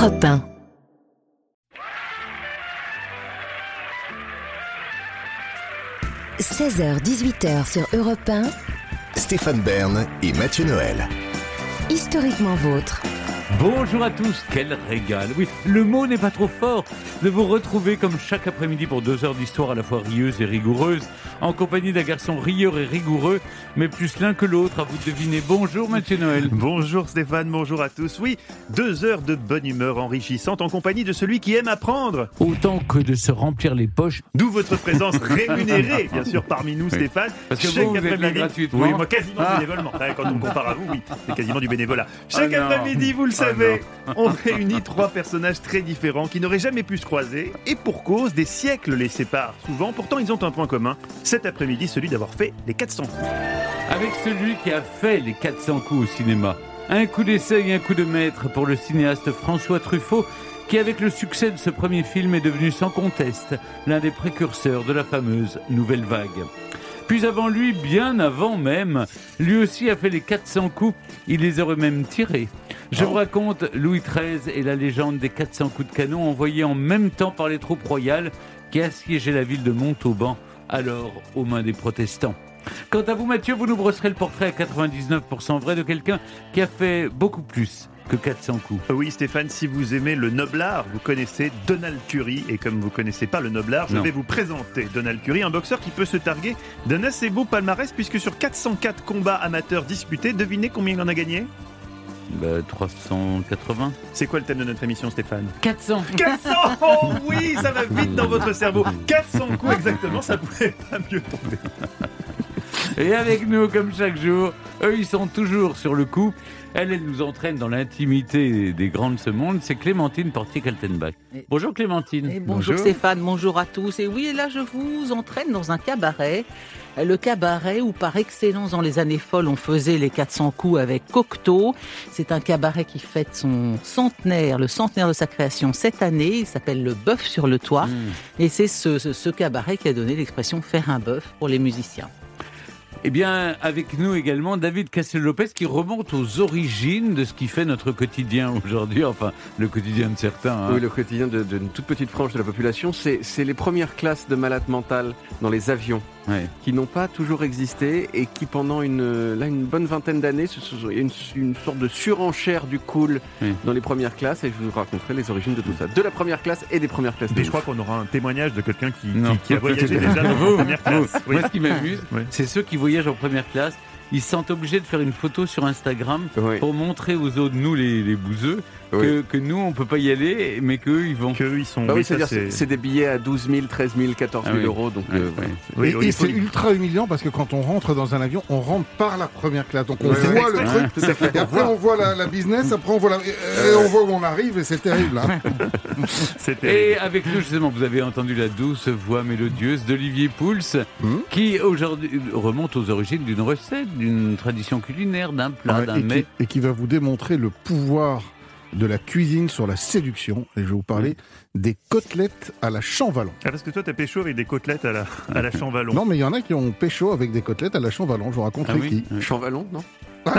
Europe 1. « 16h-18h sur Europe 1. Stéphane Bern et Mathieu Noël. Historiquement vôtre. Bonjour à tous, quel régal. Oui, le mot n'est pas trop fort de vous retrouver comme chaque après-midi pour 2 heures d'histoire à la fois rieuse et rigoureuse, en compagnie d'un garçon rieur et rigoureux, mais plus l'un que l'autre, à vous deviner. Bonjour Mathieu Noël. Bonjour Stéphane, bonjour à tous. Oui, 2 heures de bonne humeur enrichissante en compagnie de celui qui aime apprendre. Autant que de se remplir les poches. D'où votre présence rémunérée, bien sûr, parmi nous, Stéphane. Parce que vous êtes là gratuitement. Oui, moi quasiment bénévolement. Quand on me compare à vous, oui, c'est quasiment du bénévolat. Chaque après-midi, vous le savez, on réunit 3 personnages très différents qui n'auraient jamais pu se croiser, et pour cause, des siècles les séparent souvent. Pourtant, ils ont un point commun. Cet après-midi, celui d'avoir fait les 400 coups. Avec celui qui a fait les 400 coups au cinéma. Un coup d'essai et un coup de maître pour le cinéaste François Truffaut, qui avec le succès de ce premier film est devenu sans conteste l'un des précurseurs de la fameuse Nouvelle Vague. Puis avant lui, bien avant même, lui aussi a fait les 400 coups, il les aurait même tirés. Je vous raconte Louis XIII et la légende des 400 coups de canon envoyés en même temps par les troupes royales qui assiégeaient la ville de Montauban, alors aux mains des protestants. Quant à vous Mathieu, vous nous brosserez le portrait à 99% vrai de quelqu'un qui a fait beaucoup plus que 400 coups. Oui Stéphane, si vous aimez le noblard, vous connaissez Donald Currie, et comme vous ne connaissez pas le noblard, je vais vous présenter Donald Currie, un boxeur qui peut se targuer d'un assez beau palmarès, puisque sur 404 combats amateurs disputés, devinez combien il en a gagné ? 380. C'est quoi le thème de notre émission, Stéphane ? 400. 400 Oh oui, ça va vite dans votre cerveau. 400 coups exactement, ça pouvait pas mieux tomber. Et avec nous, comme chaque jour, eux, ils sont toujours sur le coup. Elle nous entraîne dans l'intimité des grands de ce monde. C'est Clémentine Portier-Kaltenbach. Bonjour Clémentine. Et bonjour Stéphane, bonjour à tous. Et oui, et là je vous entraîne dans un cabaret. Le cabaret où par excellence dans les années folles on faisait les 400 coups avec Cocteau. C'est un cabaret qui fête son centenaire, le centenaire de sa création cette année. Il s'appelle le Bœuf sur le toit. Et c'est ce cabaret qui a donné l'expression faire un bœuf pour les musiciens. Eh bien, avec nous également, David Castel-Lopez qui remonte aux origines de ce qui fait notre quotidien aujourd'hui, enfin, le quotidien de certains. Hein. Oui, le quotidien d'une toute petite frange de la population, c'est les premières classes de malades mentales dans les avions. Ouais. Qui n'ont pas toujours existé et qui pendant une bonne vingtaine d'années, une sorte de surenchère du cool dans les premières classes, et je vous raconterai les origines de tout ça, de la première classe et des premières classes. Mais je crois qu'on aura un témoignage de quelqu'un qui a voyagé déjà dans la première classe. Oui. Moi, ce qui m'amuse, c'est ceux qui voyagent en première classe. Ils se sentent obligés de faire une photo sur Instagram pour montrer aux autres, nous les bouseux, que nous on peut pas y aller, mais qu'eux ils vont. Qu'eux ils sont. Bah oui, c'est des billets à 12 000, 13 000, 14 000 euros. Donc, et c'est ultra humiliant parce que quand on rentre dans un avion, on rentre par la première classe. Donc on voit le truc, et après on voit la business, après on voit on voit où on arrive et c'est terrible. Hein. C'est terrible. Et avec nous justement, vous avez entendu la douce voix mélodieuse d'Olivier Pouls, qui aujourd'hui remonte aux origines d'une recette, d'une tradition culinaire, d'un plat, d'un mets. Et qui va vous démontrer le pouvoir de la cuisine sur la séduction. Et je vais vous parler des côtelettes à la Champvallon. Ah, parce que toi, t'as pécho avec des côtelettes à la Champvallon. Non, mais il y en a qui ont pécho avec des côtelettes à la Champvallon. Je vous raconterai qui. Champvallon, non? Que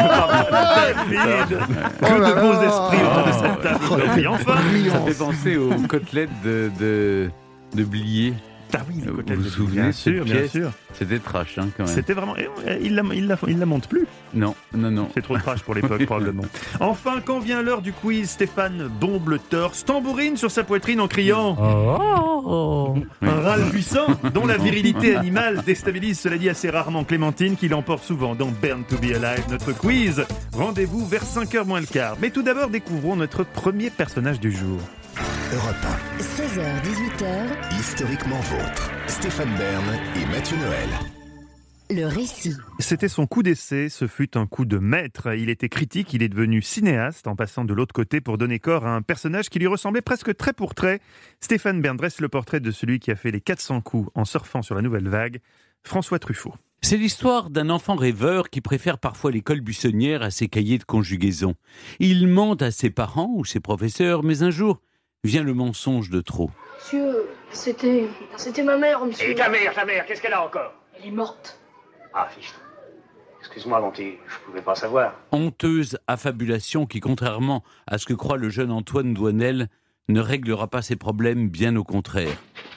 de beaux esprits autour de cette table. Enfin, ça fait penser aux côtelettes de Blier. Ah oui, vous vous souvenez, bien sûr. C'était trash, hein, quand même. C'était vraiment. Il la monte plus. Non. C'est trop trash pour l'époque, probablement. Enfin, quand vient l'heure du quiz, Stéphane bombe le torse, tambourine sur sa poitrine en criant un râle puissant, dont la virilité animale déstabilise, cela dit, assez rarement Clémentine, qui l'emporte souvent dans Born to be Alive, notre quiz. Rendez-vous vers 5h moins le quart. Mais tout d'abord, découvrons notre premier personnage du jour. Europe 1. 16h-18h. Historiquement vôtre. Stéphane Bern et Mathieu Noël. Le récit. C'était son coup d'essai, ce fut un coup de maître. Il était critique, il est devenu cinéaste en passant de l'autre côté pour donner corps à un personnage qui lui ressemblait presque trait pour trait. Stéphane Bern dresse le portrait de celui qui a fait les 400 coups en surfant sur la Nouvelle Vague, François Truffaut. C'est l'histoire d'un enfant rêveur qui préfère parfois l'école buissonnière à ses cahiers de conjugaison. Il ment à ses parents ou ses professeurs, mais un jour vient le mensonge de trop. Monsieur, c'était ma mère, monsieur. Et ta mère, qu'est-ce qu'elle a encore? Elle est morte. Ah, fiche. Excuse-moi, mon petit, je pouvais pas savoir. Honteuse affabulation qui, contrairement à ce que croit le jeune Antoine Doinel, ne réglera pas ses problèmes, bien au contraire.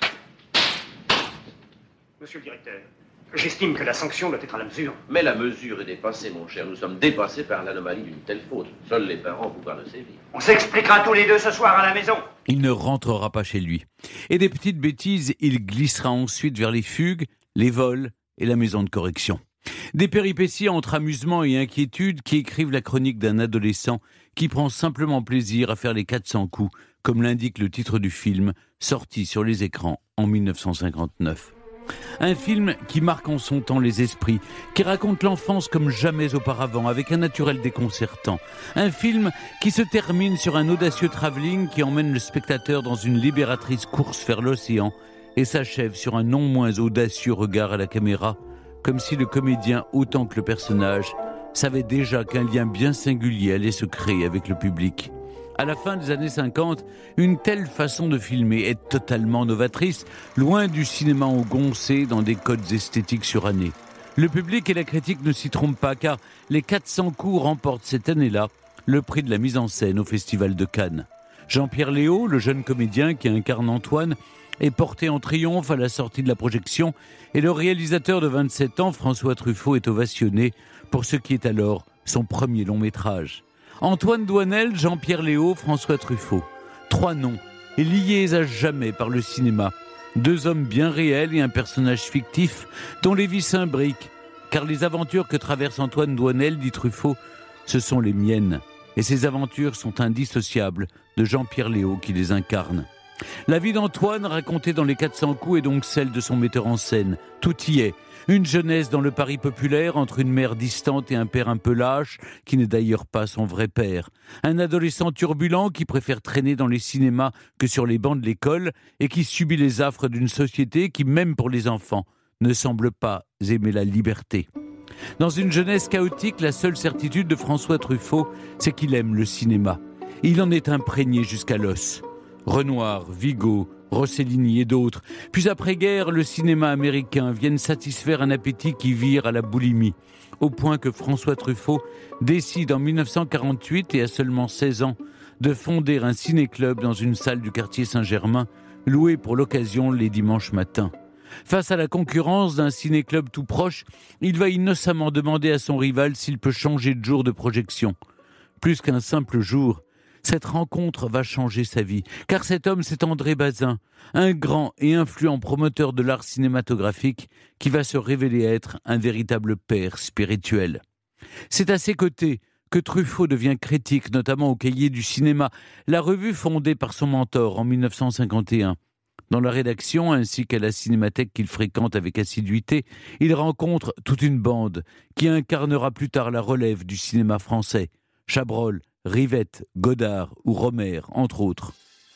Monsieur le directeur, j'estime que la sanction doit être à la mesure. Mais la mesure est dépassée, mon cher. Nous sommes dépassés par l'anomalie d'une telle faute. Seuls les parents pouvoir le sévir. On s'expliquera tous les deux ce soir à la maison. Il ne rentrera pas chez lui. Et des petites bêtises, il glissera ensuite vers les fugues, les vols et la maison de correction. Des péripéties entre amusement et inquiétude qui écrivent la chronique d'un adolescent qui prend simplement plaisir à faire les 400 coups, comme l'indique le titre du film, sorti sur les écrans en 1959. Un film qui marque en son temps les esprits, qui raconte l'enfance comme jamais auparavant, avec un naturel déconcertant. Un film qui se termine sur un audacieux travelling qui emmène le spectateur dans une libératrice course vers l'océan et s'achève sur un non moins audacieux regard à la caméra, comme si le comédien, autant que le personnage, savait déjà qu'un lien bien singulier allait se créer avec le public. À la fin des années 50, une telle façon de filmer est totalement novatrice, loin du cinéma engoncé dans des codes esthétiques surannés. Le public et la critique ne s'y trompent pas, car les 400 coups remportent cette année-là le prix de la mise en scène au Festival de Cannes. Jean-Pierre Léaud, le jeune comédien qui incarne Antoine, est porté en triomphe à la sortie de la projection et le réalisateur de 27 ans, François Truffaut, est ovationné pour ce qui est alors son premier long métrage. Antoine Doinel, Jean-Pierre Léaud, François Truffaut. 3 noms et liés à jamais par le cinéma. 2 hommes bien réels et un personnage fictif dont les vies s'imbriquent, car les aventures que traverse Antoine Doinel, dit Truffaut, ce sont les miennes. Et ces aventures sont indissociables de Jean-Pierre Léaud qui les incarne. La vie d'Antoine, racontée dans les 400 coups, est donc celle de son metteur en scène. Tout y est. Une jeunesse dans le Paris populaire, entre une mère distante et un père un peu lâche, qui n'est d'ailleurs pas son vrai père. Un adolescent turbulent qui préfère traîner dans les cinémas que sur les bancs de l'école et qui subit les affres d'une société qui, même pour les enfants, ne semble pas aimer la liberté. Dans une jeunesse chaotique, la seule certitude de François Truffaut, c'est qu'il aime le cinéma. Il en est imprégné jusqu'à l'os. Renoir, Vigo, Rossellini et d'autres. Puis après-guerre, le cinéma américain viennent satisfaire un appétit qui vire à la boulimie, au point que François Truffaut décide en 1948, et à seulement 16 ans, de fonder un ciné-club dans une salle du quartier Saint-Germain, loué pour l'occasion les dimanches matins. Face à la concurrence d'un ciné-club tout proche, il va innocemment demander à son rival s'il peut changer de jour de projection. Plus qu'un simple jour, cette rencontre va changer sa vie, car cet homme, c'est André Bazin, un grand et influent promoteur de l'art cinématographique qui va se révéler être un véritable père spirituel. C'est à ses côtés que Truffaut devient critique, notamment au Cahier du cinéma, la revue fondée par son mentor en 1951. Dans la rédaction, ainsi qu'à la cinémathèque qu'il fréquente avec assiduité, il rencontre toute une bande qui incarnera plus tard la relève du cinéma français. Chabrol, Rivette, Godard ou Romer, entre autres.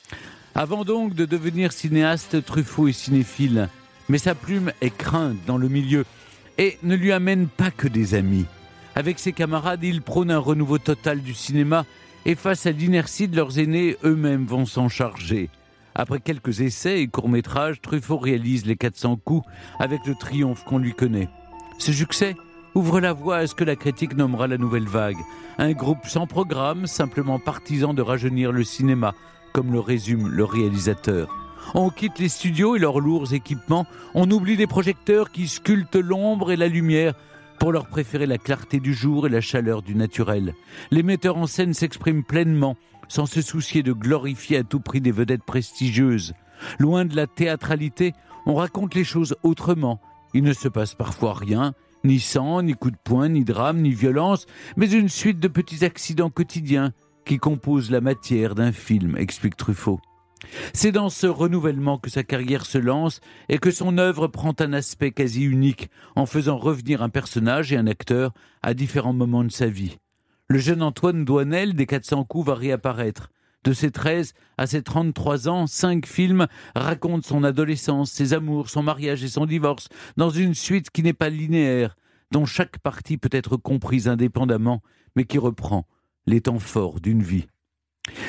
Avant donc de devenir cinéaste, Truffaut est cinéphile, mais sa plume est crainte dans le milieu et ne lui amène pas que des amis. Avec ses camarades, il prône un renouveau total du cinéma et face à l'inertie de leurs aînés, eux-mêmes vont s'en charger. Après quelques essais et courts-métrages, Truffaut réalise les 400 coups avec le triomphe qu'on lui connaît. Ce succès ouvre la voie à ce que la critique nommera la nouvelle vague. Un groupe sans programme, simplement partisan de rajeunir le cinéma, comme le résume le réalisateur. On quitte les studios et leurs lourds équipements, on oublie les projecteurs qui sculptent l'ombre et la lumière pour leur préférer la clarté du jour et la chaleur du naturel. Les metteurs en scène s'expriment pleinement, sans se soucier de glorifier à tout prix des vedettes prestigieuses. Loin de la théâtralité, on raconte les choses autrement. Il ne se passe parfois rien, ni sang, ni coup de poing, ni drame, ni violence, mais une suite de petits accidents quotidiens qui composent la matière d'un film, explique Truffaut. C'est dans ce renouvellement que sa carrière se lance et que son œuvre prend un aspect quasi unique en faisant revenir un personnage et un acteur à différents moments de sa vie. Le jeune Antoine Doinel des 400 coups va réapparaître. De ses 13 à ses 33 ans, 5 films racontent son adolescence, ses amours, son mariage et son divorce, dans une suite qui n'est pas linéaire, dont chaque partie peut être comprise indépendamment, mais qui reprend les temps forts d'une vie.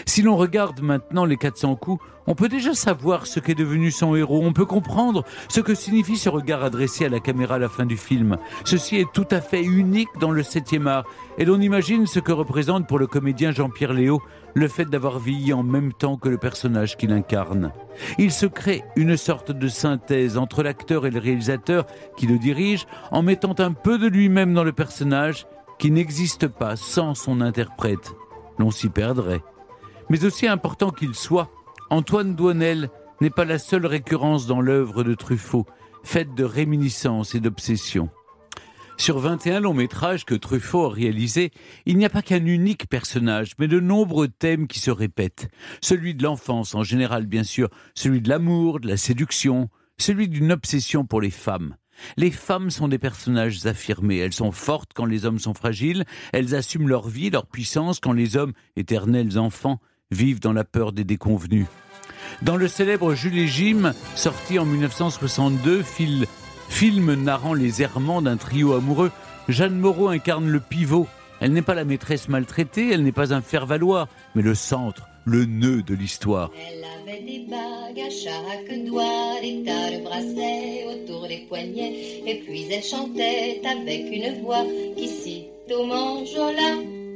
Si l'on regarde maintenant les 400 coups, on peut déjà savoir ce qu'est devenu son héros. On peut comprendre ce que signifie ce regard adressé à la caméra à la fin du film. Ceci est tout à fait unique dans le 7e art. Et l'on imagine ce que représente pour le comédien Jean-Pierre Léaud le fait d'avoir vieilli en même temps que le personnage qu'il incarne. Il se crée une sorte de synthèse entre l'acteur et le réalisateur qui le dirige, en mettant un peu de lui-même dans le personnage qui n'existe pas sans son interprète. L'on s'y perdrait. Mais aussi important qu'il soit, Antoine Doinel n'est pas la seule récurrence dans l'œuvre de Truffaut, faite de réminiscences et d'obsessions. Sur 21 longs métrages que Truffaut a réalisés, il n'y a pas qu'un unique personnage, mais de nombreux thèmes qui se répètent. Celui de l'enfance en général, bien sûr, celui de l'amour, de la séduction, celui d'une obsession pour les femmes. Les femmes sont des personnages affirmés. Elles sont fortes quand les hommes sont fragiles. Elles assument leur vie, leur puissance quand les hommes, éternels enfants, vivent dans la peur des déconvenus. Dans le célèbre Jules et Jim, sorti en 1962, film narrant les errements d'un trio amoureux, Jeanne Moreau incarne le pivot. Elle n'est pas la maîtresse maltraitée, elle n'est pas un faire-valoir, mais le centre, le nœud de l'histoire. Elle avait des bagues à chaque doigt, des tas de bracelets autour des poignets, et puis elle chantait avec une voix qui cite au manjola.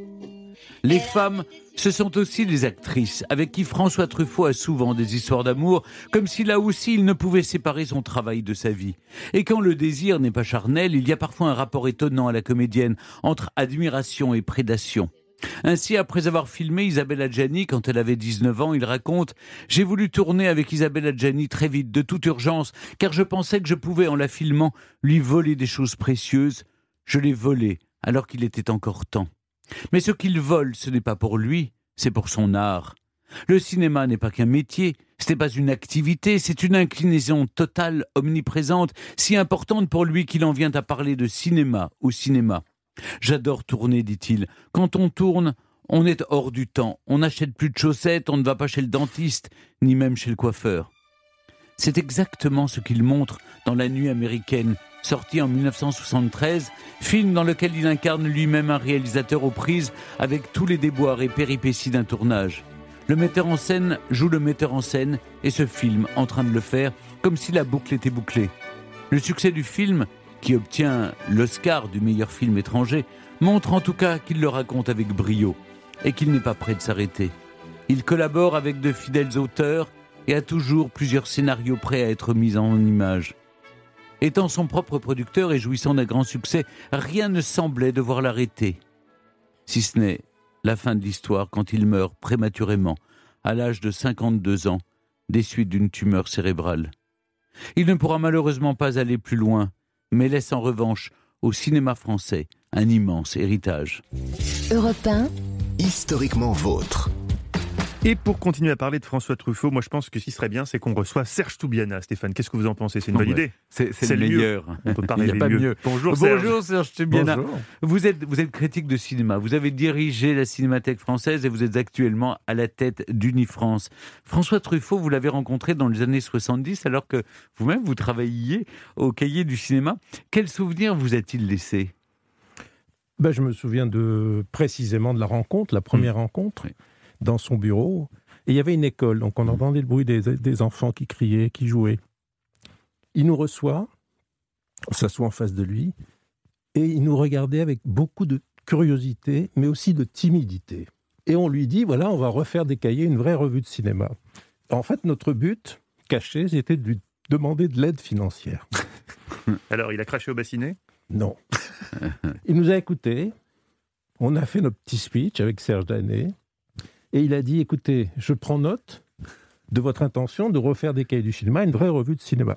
Les femmes, ce sont aussi des actrices, avec qui François Truffaut a souvent des histoires d'amour, comme si là aussi il ne pouvait séparer son travail de sa vie. Et quand le désir n'est pas charnel, il y a parfois un rapport étonnant à la comédienne, entre admiration et prédation. Ainsi, après avoir filmé Isabelle Adjani quand elle avait 19 ans, il raconte « J'ai voulu tourner avec Isabelle Adjani très vite, de toute urgence, car je pensais que je pouvais, en la filmant, lui voler des choses précieuses. Je l'ai volé, alors qu'il était encore temps. Mais ce qu'il vole, ce n'est pas pour lui, c'est pour son art. Le cinéma n'est pas qu'un métier, ce n'est pas une activité, c'est une inclinaison totale, omniprésente, si importante pour lui qu'il en vient à parler de cinéma au cinéma. J'adore tourner, dit-il. Quand on tourne, on est hors du temps, on n'achète plus de chaussettes, on ne va pas chez le dentiste, ni même chez le coiffeur. C'est exactement ce qu'il montre dans La Nuit américaine, sorti en 1973, film dans lequel il incarne lui-même un réalisateur aux prises avec tous les déboires et péripéties d'un tournage. Le metteur en scène joue le metteur en scène et se filme en train de le faire comme si la boucle était bouclée. Le succès du film, qui obtient l'Oscar du meilleur film étranger, montre en tout cas qu'il le raconte avec brio et qu'il n'est pas prêt de s'arrêter. Il collabore avec de fidèles auteurs et a toujours plusieurs scénarios prêts à être mis en images. Étant son propre producteur et jouissant d'un grand succès, rien ne semblait devoir l'arrêter. Si ce n'est la fin de l'histoire quand il meurt prématurément, à l'âge de 52 ans, des suites d'une tumeur cérébrale. Il ne pourra malheureusement pas aller plus loin, mais laisse en revanche au cinéma français un immense héritage. Europe 1, historiquement vôtre. Et pour continuer à parler de François Truffaut, moi je pense que ce qui serait bien, c'est qu'on reçoive Serge Toubiana. Stéphane, qu'est-ce que vous en pensez ? C'est une bonne idée. C'est le meilleur. On peut pas Il n'y a pas mieux. Bonjour Serge. Bonjour Serge Toubiana. Bonjour. Vous êtes critique de cinéma. Vous avez dirigé la Cinémathèque française et vous êtes actuellement à la tête d'Unifrance. François Truffaut, vous l'avez rencontré dans les années 70 alors que vous-même vous travailliez au Cahier du cinéma. Quel souvenir vous a-t-il laissé ? Je me souviens précisément de la rencontre, la première rencontre. Oui. Dans son bureau, et il y avait une école, donc on entendait le bruit des enfants qui criaient, qui jouaient. Il nous reçoit, on s'assoit en face de lui, et il nous regardait avec beaucoup de curiosité, mais aussi de timidité. Et on lui dit, voilà, on va refaire des cahiers, une vraie revue de cinéma. En fait, notre but, caché, c'était de lui demander de l'aide financière. Alors, il a craché au bassinet ? Non. Il nous a écoutés, on a fait notre petit speech avec Serge Danet, et il a dit, écoutez, je prends note de votre intention de refaire des cahiers du cinéma, une vraie revue de cinéma.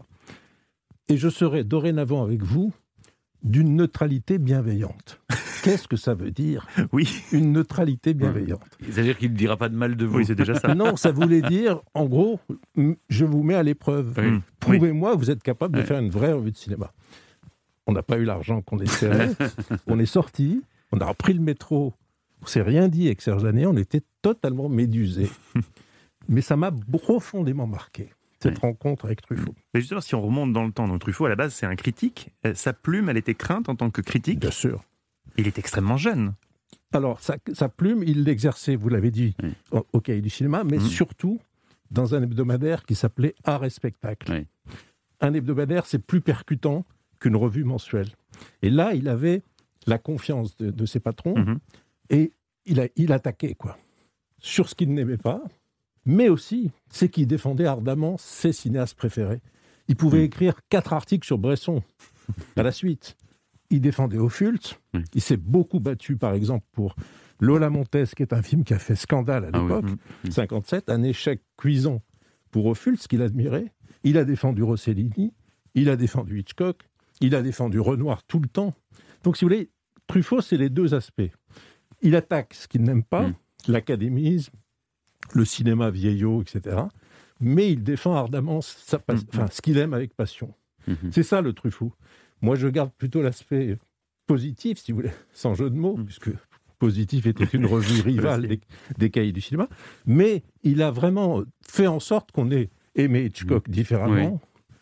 Et je serai dorénavant avec vous d'une neutralité bienveillante. Qu'est-ce que ça veut dire ? Oui. Une neutralité bienveillante. C'est-à-dire qu'il ne dira pas de mal de vous. Oui, c'est déjà ça. Non, ça voulait dire, en gros, je vous mets à l'épreuve. Oui. Prouvez-moi que vous êtes capable de faire une vraie revue de cinéma. On n'a pas eu l'argent qu'on espérait. On est sorti, on a repris le métro. On ne s'est rien dit avec Serge Danet, on était totalement médusés. Mais ça m'a profondément marqué, cette rencontre avec Truffaut. Mais justement, si on remonte dans le temps, donc Truffaut, à la base, c'est un critique. Sa plume, elle était crainte en tant que critique. Bien sûr. Il est extrêmement jeune. Alors, sa plume, il l'exerçait, vous l'avez dit, au Cahier du cinéma, mais surtout dans un hebdomadaire qui s'appelait Art et Spectacle. Oui. Un hebdomadaire, c'est plus percutant qu'une revue mensuelle. Et là, il avait la confiance de ses patrons et il attaquait, quoi, sur ce qu'il n'aimait pas, mais aussi, c'est qu'il défendait ardemment ses cinéastes préférés. Il pouvait écrire 4 articles sur Bresson à la suite. Il défendait Ophuls. Il s'est beaucoup battu, par exemple, pour Lola Montez, qui est un film qui a fait scandale à l'époque, 57, un échec cuisant pour Ophuls, qu'il admirait. Il a défendu Rossellini, il a défendu Hitchcock, il a défendu Renoir tout le temps. Donc, si vous voulez, Truffaut, c'est les deux aspects. Il attaque ce qu'il n'aime pas, l'académisme, le cinéma vieillot, etc. Mais il défend ardemment ce qu'il aime avec passion. C'est ça, le Truffaut. Moi, je garde plutôt l'aspect positif, si vous voulez, sans jeu de mots, puisque Positif était une revue rivale des Cahiers du cinéma. Mais il a vraiment fait en sorte qu'on ait aimé Hitchcock différemment,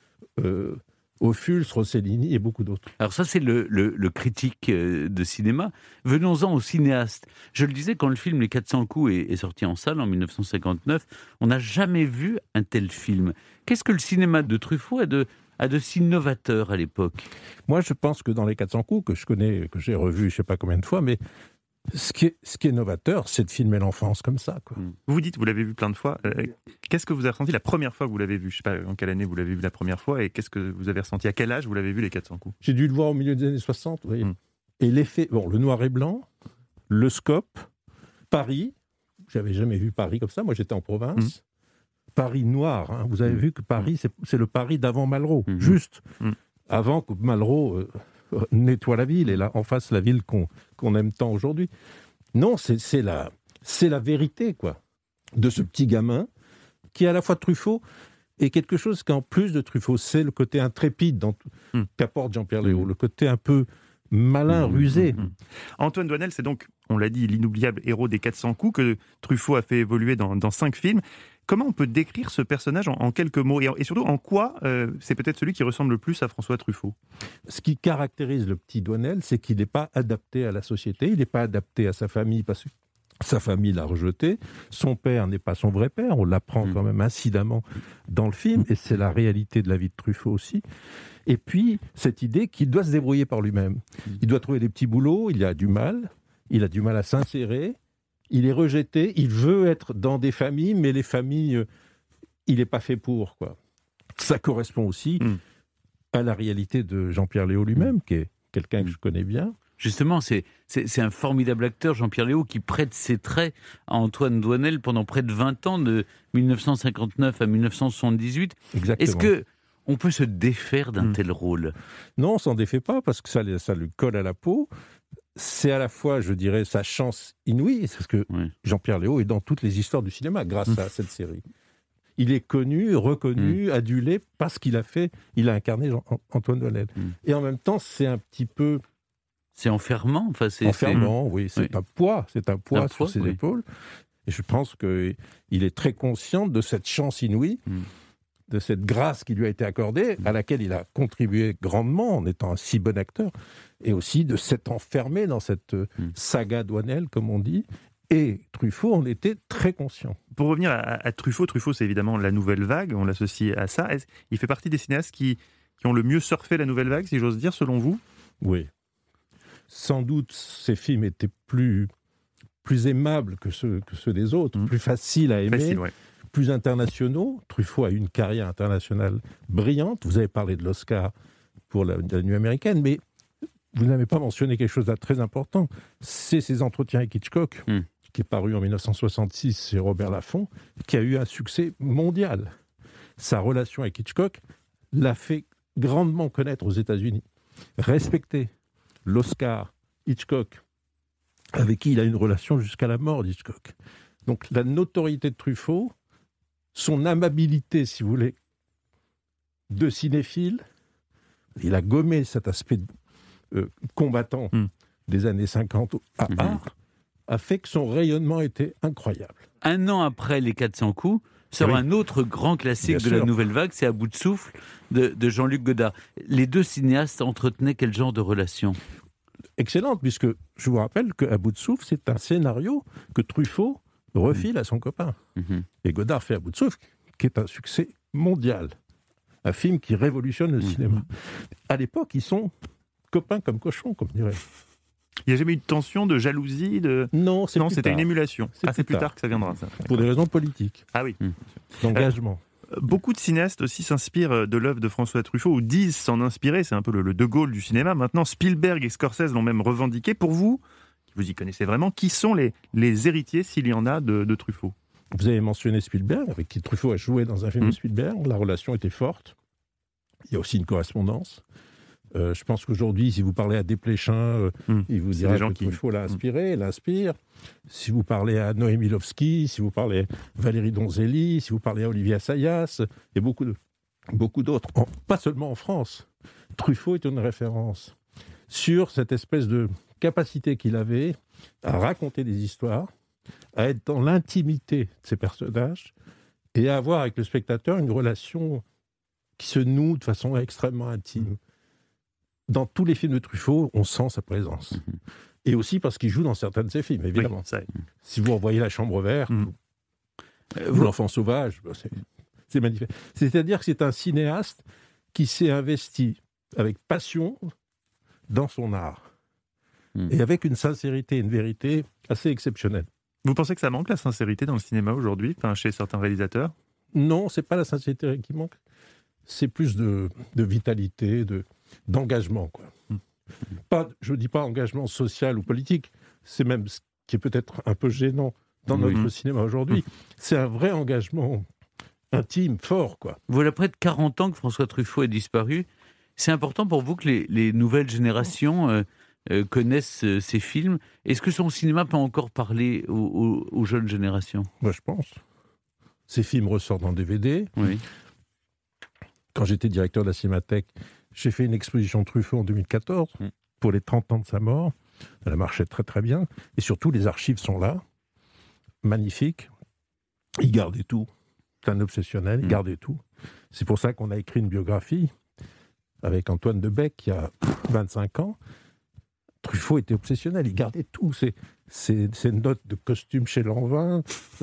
Ophuls, Rossellini et beaucoup d'autres. Alors ça, c'est le critique de cinéma. Venons-en au cinéaste. Je le disais, quand le film Les 400 coups est sorti en salle en 1959, on n'a jamais vu un tel film. Qu'est-ce que le cinéma de Truffaut a de si novateur à l'époque? Moi, je pense que dans Les 400 coups, que je connais, que j'ai revu je ne sais pas combien de fois, mais ce qui est novateur, c'est de filmer l'enfance comme ça, quoi. Vous dites, vous l'avez vu plein de fois. Qu'est-ce que vous avez ressenti la première fois que vous l'avez vu? Je ne sais pas en quelle année vous l'avez vu la première fois, et qu'est-ce que vous avez ressenti? À quel âge vous l'avez vu, Les 400 coups? J'ai dû le voir au milieu des années 60, vous voyez. Et l'effet, le noir et blanc, le scope, Paris, j'avais jamais vu Paris comme ça, moi j'étais en province. Paris noir, hein. Vous avez vu que Paris, c'est le Paris d'avant Malraux, juste avant que Malraux nettoie la ville, et là en face la ville qu'on aime tant aujourd'hui. Non, c'est la vérité, quoi, de ce petit gamin qui est à la fois Truffaut et quelque chose qu'en plus de Truffaut, c'est le côté intrépide qu'apporte Jean-Pierre Léaud, le côté un peu malin, rusé. Antoine Doinel, c'est donc, on l'a dit, l'inoubliable héros des 400 coups que Truffaut a fait évoluer dans 5 films. Comment on peut décrire ce personnage en quelques mots, et surtout en quoi c'est peut-être celui qui ressemble le plus à François Truffaut? Ce qui caractérise le petit Doinel, c'est qu'il n'est pas adapté à la société, il n'est pas adapté à sa famille parce que sa famille l'a rejeté, son père n'est pas son vrai père, on l'apprend quand même incidemment dans le film, et c'est la réalité de la vie de Truffaut aussi. Et puis, cette idée qu'il doit se débrouiller par lui-même. Il doit trouver des petits boulots, il a du mal à s'insérer, il est rejeté, il veut être dans des familles, mais les familles, il n'est pas fait pour, quoi. Ça correspond aussi à la réalité de Jean-Pierre Léaud lui-même, qui est quelqu'un que je connais bien. Justement, c'est un formidable acteur, Jean-Pierre Léaud, qui prête ses traits à Antoine Doinel pendant près de 20 ans, de 1959 à 1978. Exactement. Est-ce qu'on peut se défaire d'un tel rôle? Non, on ne s'en défait pas, parce que ça lui colle à la peau. C'est à la fois, je dirais, sa chance inouïe, parce que Jean-Pierre Léaud est dans toutes les histoires du cinéma grâce à cette série. Il est connu, reconnu, adulé, parce qu'il a incarné Antoine Doinel. Et en même temps, c'est un petit peu... C'est enfermant, oui, c'est un poids sur ses épaules. Et je pense qu'il est très conscient de cette chance inouïe, de cette grâce qui lui a été accordée, à laquelle il a contribué grandement en étant un si bon acteur, et aussi de s'être enfermé dans cette saga Doinel, comme on dit. Et Truffaut en était très conscient. Pour revenir à Truffaut, c'est évidemment la nouvelle vague, on l'associe à ça. Il fait partie des cinéastes qui ont le mieux surfé la nouvelle vague, si j'ose dire, selon vous? Oui. Sans doute, ces films étaient plus aimables que ceux des autres, plus faciles à aimer, plus internationaux. Truffaut a eu une carrière internationale brillante. Vous avez parlé de l'Oscar pour la Nuit américaine, mais vous n'avez pas mentionné quelque chose de très important. C'est ses entretiens avec Hitchcock, qui est paru en 1966 chez Robert Laffont, qui a eu un succès mondial. Sa relation avec Hitchcock l'a fait grandement connaître aux États-Unis. Respecté. L'Oscar, Hitchcock, avec qui il a une relation jusqu'à la mort d'Hitchcock. Donc la notoriété de Truffaut, son amabilité, si vous voulez, de cinéphile, il a gommé cet aspect combattant des années 50 à art, a fait que son rayonnement était incroyable. Un an après Les 400 coups, sort un autre grand classique de la nouvelle vague, c'est À bout de souffle de Jean-Luc Godard. Les deux cinéastes entretenaient quel genre de relation? excellente, puisque je vous rappelle qu'à bout de souffle, c'est un scénario que Truffaut refile à son copain. Et Godard fait à bout de souffle, qui est un succès mondial. Un film qui révolutionne le cinéma. À l'époque, ils sont copains comme cochons, comme dirait. Il n'y a jamais eu de tension, de jalousie Non, c'était une émulation. C'est plus tard que ça viendra. Ça. Pour des raisons politiques. Ah oui. D'engagement. Beaucoup de cinéastes aussi s'inspirent de l'œuvre de François Truffaut, ou disent s'en inspirer. C'est un peu le De Gaulle du cinéma. Maintenant, Spielberg et Scorsese l'ont même revendiqué. Pour vous, qui vous y connaissez vraiment, qui sont les héritiers, s'il y en a, de Truffaut ? Vous avez mentionné Spielberg, avec qui Truffaut a joué dans un film de Spielberg. La relation était forte. Il y a aussi une correspondance. Je pense qu'aujourd'hui, si vous parlez à Desplechin, il vous dira que Truffaut l'a inspiré, l'inspire. Si vous parlez à Noé Milowski, si vous parlez à Valérie Donzelli, si vous parlez à Olivier Assayas, et beaucoup d'autres, pas seulement en France. Truffaut est une référence sur cette espèce de capacité qu'il avait à raconter des histoires, à être dans l'intimité de ses personnages et à avoir avec le spectateur une relation qui se noue de façon extrêmement intime. Dans tous les films de Truffaut, on sent sa présence. Et aussi parce qu'il joue dans certains de ses films, évidemment. Oui, si vous revoyez La Chambre verte, ou L'Enfant sauvage, c'est magnifique. C'est-à-dire que c'est un cinéaste qui s'est investi avec passion dans son art. Et avec une sincérité, une vérité assez exceptionnelle. Vous pensez que ça manque, la sincérité, dans le cinéma aujourd'hui, chez certains réalisateurs ? Non, c'est pas la sincérité qui manque. C'est plus de vitalité, d'engagement, quoi. Je ne dis pas engagement social ou politique, c'est même ce qui est peut-être un peu gênant dans notre cinéma aujourd'hui. C'est un vrai engagement intime, fort, quoi. Voilà près de 40 ans que François Truffaut est disparu. C'est important pour vous que les nouvelles générations connaissent ces films. Est-ce que son cinéma peut encore parler aux jeunes générations ? Moi, je pense. Ces films ressortent en DVD. Oui. Quand j'étais directeur de la Cinémathèque, j'ai fait une exposition Truffaut en 2014 pour les 30 ans de sa mort. Elle a marché très très bien. Et surtout, les archives sont là. Magnifiques. Il gardait tout. C'est un obsessionnel, il gardait tout. C'est pour ça qu'on a écrit une biographie avec Antoine Debec, il y a 25 ans. Truffaut était obsessionnel, il gardait tout. Ces notes de costume chez Lanvin,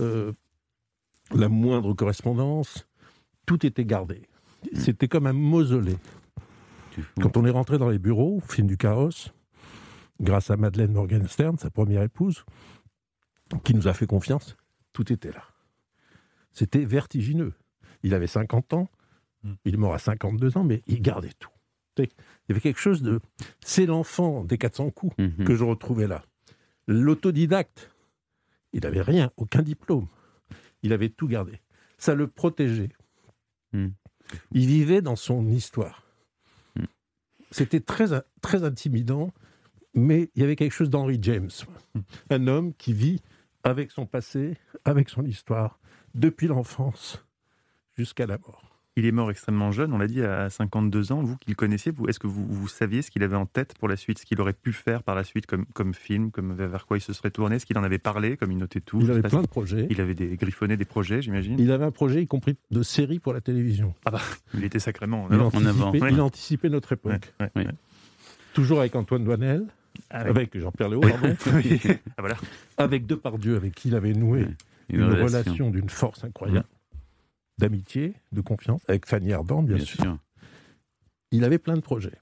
la moindre correspondance, tout était gardé. C'était comme un mausolée. Quand on est rentré dans les bureaux, au film du Carrosse, grâce à Madeleine Morgenstern, sa première épouse, qui nous a fait confiance, tout était là. C'était vertigineux. Il avait 50 ans, il est mort à 52 ans, mais il gardait tout. Il y avait quelque chose de... C'est l'enfant des 400 coups que je retrouvais là. L'autodidacte, il n'avait rien, aucun diplôme. Il avait tout gardé. Ça le protégeait. Il vivait dans son histoire. C'était très, très intimidant, mais il y avait quelque chose d'Henry James. Un homme qui vit avec son passé, avec son histoire, depuis l'enfance jusqu'à la mort. Il est mort extrêmement jeune, on l'a dit, à 52 ans. Vous qui le connaissiez, est-ce que vous saviez ce qu'il avait en tête pour la suite, ce qu'il aurait pu faire par la suite comme film, vers quoi il se serait tourné, est-ce qu'il en avait parlé, comme il notait tout? Il avait plein de projets. Il avait griffonné des projets, j'imagine. Il avait un projet, y compris de séries pour la télévision. Ah bah, il était sacrément en avant. Il anticipait notre époque. Ouais. Toujours avec Antoine Doinel, avec Jean-Pierre Léaud, pardon. Voilà. Avec Depardieu, avec qui il avait noué une relation d'une force incroyable. D'amitié, de confiance, avec Fanny Ardant, bien sûr. Il avait plein de projets.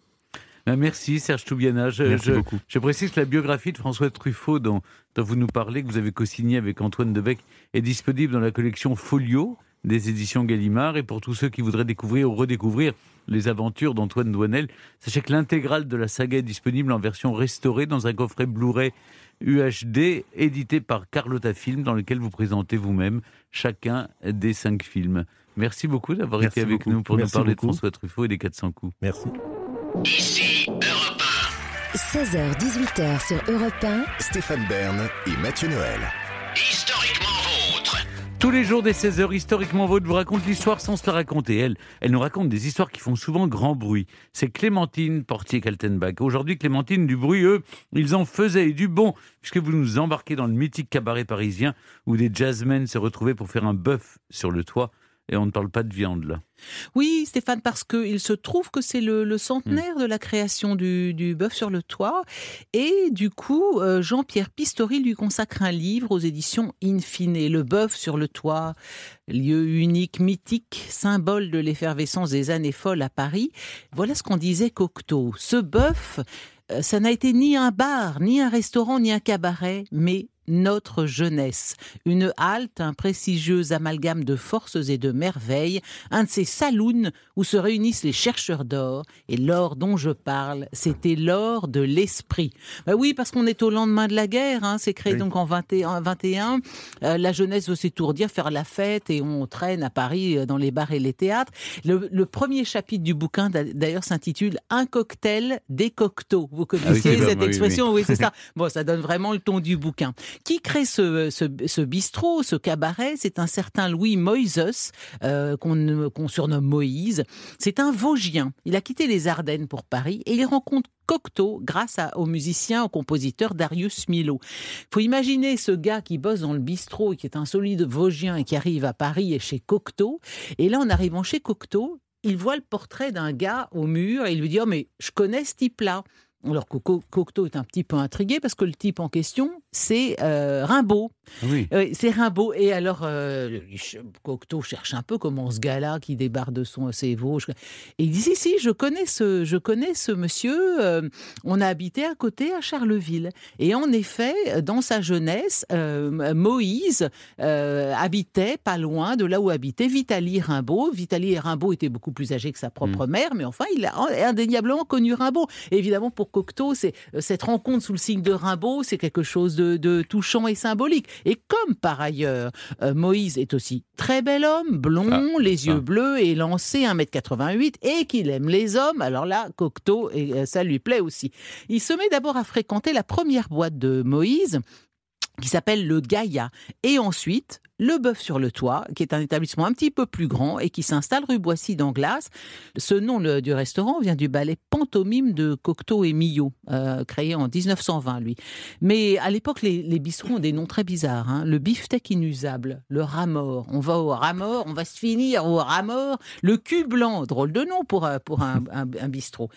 Merci Serge Toubiana. Je précise que la biographie de François Truffaut dont vous nous parlez, que vous avez co-signée avec Antoine Debec, est disponible dans la collection Folio des éditions Gallimard. Et pour tous ceux qui voudraient découvrir ou redécouvrir les aventures d'Antoine Doinel, sachez que l'intégrale de la saga est disponible en version restaurée dans un coffret Blu-ray UHD édité par Carlotta Film, dans lequel vous présentez vous-même chacun des 5 films. Merci beaucoup d'avoir été avec nous pour nous parler de François Truffaut et des 400 coups. Merci. Ici Europe 1. 16h-18h sur Europe 1. Stéphane Bern et Mathieu Noël. Historiquement vôtre. Tous les jours des 16h, historiquement vôtre vous raconte l'histoire sans se la raconter. Elle nous raconte des histoires qui font souvent grand bruit. C'est Clémentine Portier-Kaltenbach. Aujourd'hui, Clémentine, du bruit, eux, ils en faisaient, et du bon, puisque vous nous embarquez dans le mythique cabaret parisien où des jazzmen se retrouvaient pour faire un bœuf sur le toit et on ne parle pas de viande là. Oui, Stéphane, parce qu'il se trouve que c'est le centenaire de la création du bœuf sur le toit. Et du coup, Jean-Pierre Pistori lui consacre un livre aux éditions In Fine. Le bœuf sur le toit, lieu unique, mythique, symbole de l'effervescence des années folles à Paris. Voilà ce qu'en disait Cocteau. Ce bœuf, ça n'a été ni un bar, ni un restaurant, ni un cabaret, mais notre jeunesse. Une halte, un prestigieux amalgame de forces et de merveilles, un de ces saloons où se réunissent les chercheurs d'or. Et l'or dont je parle, c'était l'or de l'esprit. Ben oui, parce qu'on est au lendemain de la guerre, c'est créé donc en 21. La jeunesse veut s'étourdir, faire la fête, et on traîne à Paris dans les bars et les théâtres. Le premier chapitre du bouquin, d'ailleurs, s'intitule « Un cocktail des Cocteaux ». Vous connaissez cette expression? Oui, c'est ça. Bon, ça donne vraiment le ton du bouquin. Qui crée ce bistrot, ce cabaret? C'est un certain Louis Moïses, qu'on surnomme Moïse. C'est un Vosgien. Il a quitté les Ardennes pour Paris et il rencontre Cocteau grâce au musicien, au compositeur Darius Milhaud. Il faut imaginer ce gars qui bosse dans le bistrot, qui est un solide Vosgien et qui arrive à Paris et chez Cocteau. Et là, en arrivant chez Cocteau, il voit le portrait d'un gars au mur et il lui dit « Oh, mais je connais ce type-là ». Alors que Cocteau est un petit peu intrigué parce que le type en question, c'est Rimbaud. Oui. C'est Rimbaud. Et alors, Cocteau cherche un peu comment ce gars-là qui débarque de ses Vosges. Et il dit si, je connais ce monsieur. On a habité à côté à Charleville. Et en effet, dans sa jeunesse, Moïse habitait pas loin de là où habitait Vitaly Rimbaud. Vitaly Rimbaud était beaucoup plus âgé que sa propre mère, mais enfin, il a indéniablement connu Rimbaud. Et évidemment, pour Cocteau, cette rencontre sous le signe de Rimbaud, c'est quelque chose de touchant et symbolique. Et comme par ailleurs, Moïse est aussi très bel homme, blond, les yeux bleus, et lancé 1m88, et qu'il aime les hommes, alors là, Cocteau, ça lui plaît aussi. Il se met d'abord à fréquenter la première boîte de Moïse, qui s'appelle le Gaïa, et ensuite le Bœuf sur le Toit, qui est un établissement un petit peu plus grand et qui s'installe rue Boissy d'Anglas. Ce nom du restaurant vient du ballet Pantomime de Cocteau et Milhaud, créé en 1920, lui. Mais à l'époque, les bistrots ont des noms très bizarres. Le beefsteak inusable, le Ramor. On va au Ramor, on va se finir au Ramor. Le cul blanc, drôle de nom pour un bistrot.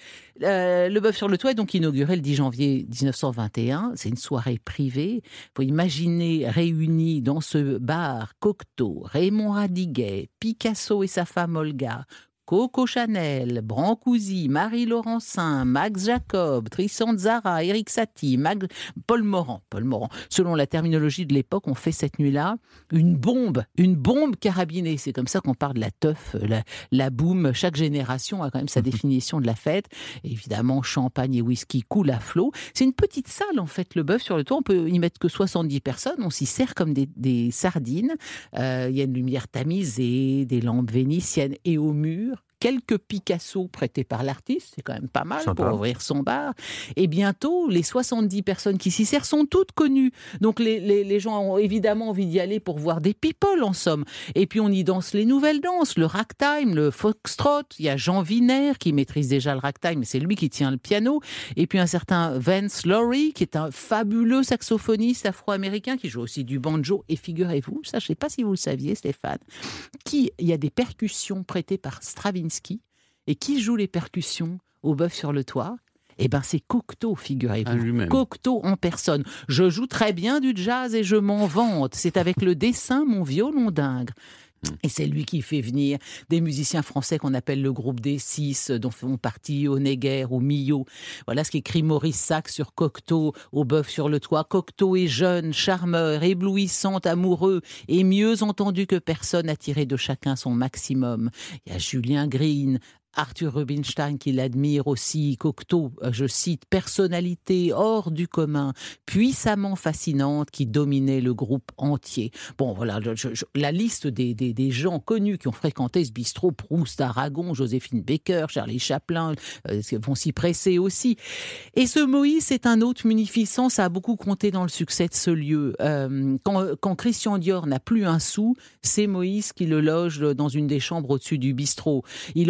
Le Bœuf sur le Toit est donc inauguré le 10 janvier 1921. C'est une soirée privée. Il faut imaginer réunis dans ce bar Cocteau, Raymond Radiguet, Picasso et sa femme Olga, Coco Chanel, Brancusi, Marie Laurencin, Max Jacob, Tristan Tzara, Éric Satie, Paul Morand. Selon la terminologie de l'époque, on fait cette nuit-là une bombe carabinée. C'est comme ça qu'on parle de la teuf, la boum. Chaque génération a quand même sa définition de la fête. Et évidemment, champagne et whisky coulent à flot. C'est une petite salle, en fait, le Bœuf sur le Toit. On peut y mettre que 70 personnes. On s'y sert comme des sardines. Il y a une lumière tamisée, des lampes vénitiennes, et au mur, quelques Picasso prêtés par l'artiste, c'est quand même pas mal pour ouvrir son bar. Et bientôt, les 70 personnes qui s'y servent sont toutes connues. Donc les gens ont évidemment envie d'y aller pour voir des people, en somme. Et puis on y danse les nouvelles danses, le ragtime, le foxtrot. Il y a Jean Wiener qui maîtrise déjà le ragtime, mais c'est lui qui tient le piano. Et puis un certain Vance Laurie, qui est un fabuleux saxophoniste afro-américain qui joue aussi du banjo. Et figurez-vous, ça je ne sais pas si vous le saviez, Stéphane, il y a des percussions prêtées par Stravinsky. Et qui joue les percussions au Bœuf sur le Toit? Eh bien, c'est Cocteau, figurez-vous. Cocteau en personne. Je joue très bien du jazz et je m'en vante. C'est avec le dessin, mon violon dingue. Et c'est lui qui fait venir des musiciens français qu'on appelle le groupe des Six, dont font partie Honegger ou Milhaud. Voilà ce qu'écrit Maurice Sacks sur Cocteau au Bœuf sur le Toit. Cocteau est jeune, charmeur, éblouissant, amoureux et mieux entendu que personne a tiré de chacun son maximum. Il y a Julien Green, Arthur Rubinstein qui l'admire aussi. Cocteau, je cite, personnalité hors du commun, puissamment fascinante qui dominait le groupe entier. Bon, voilà, la liste des gens connus qui ont fréquenté ce bistrot, Proust, Aragon, Joséphine Baker, Charlie Chaplin, vont s'y presser aussi. Et ce Moïse, c'est un hôte munificent, ça a beaucoup compté dans le succès de ce lieu. Quand Christian Dior n'a plus un sou, c'est Moïse qui le loge dans une des chambres au-dessus du bistrot. Il offre toujours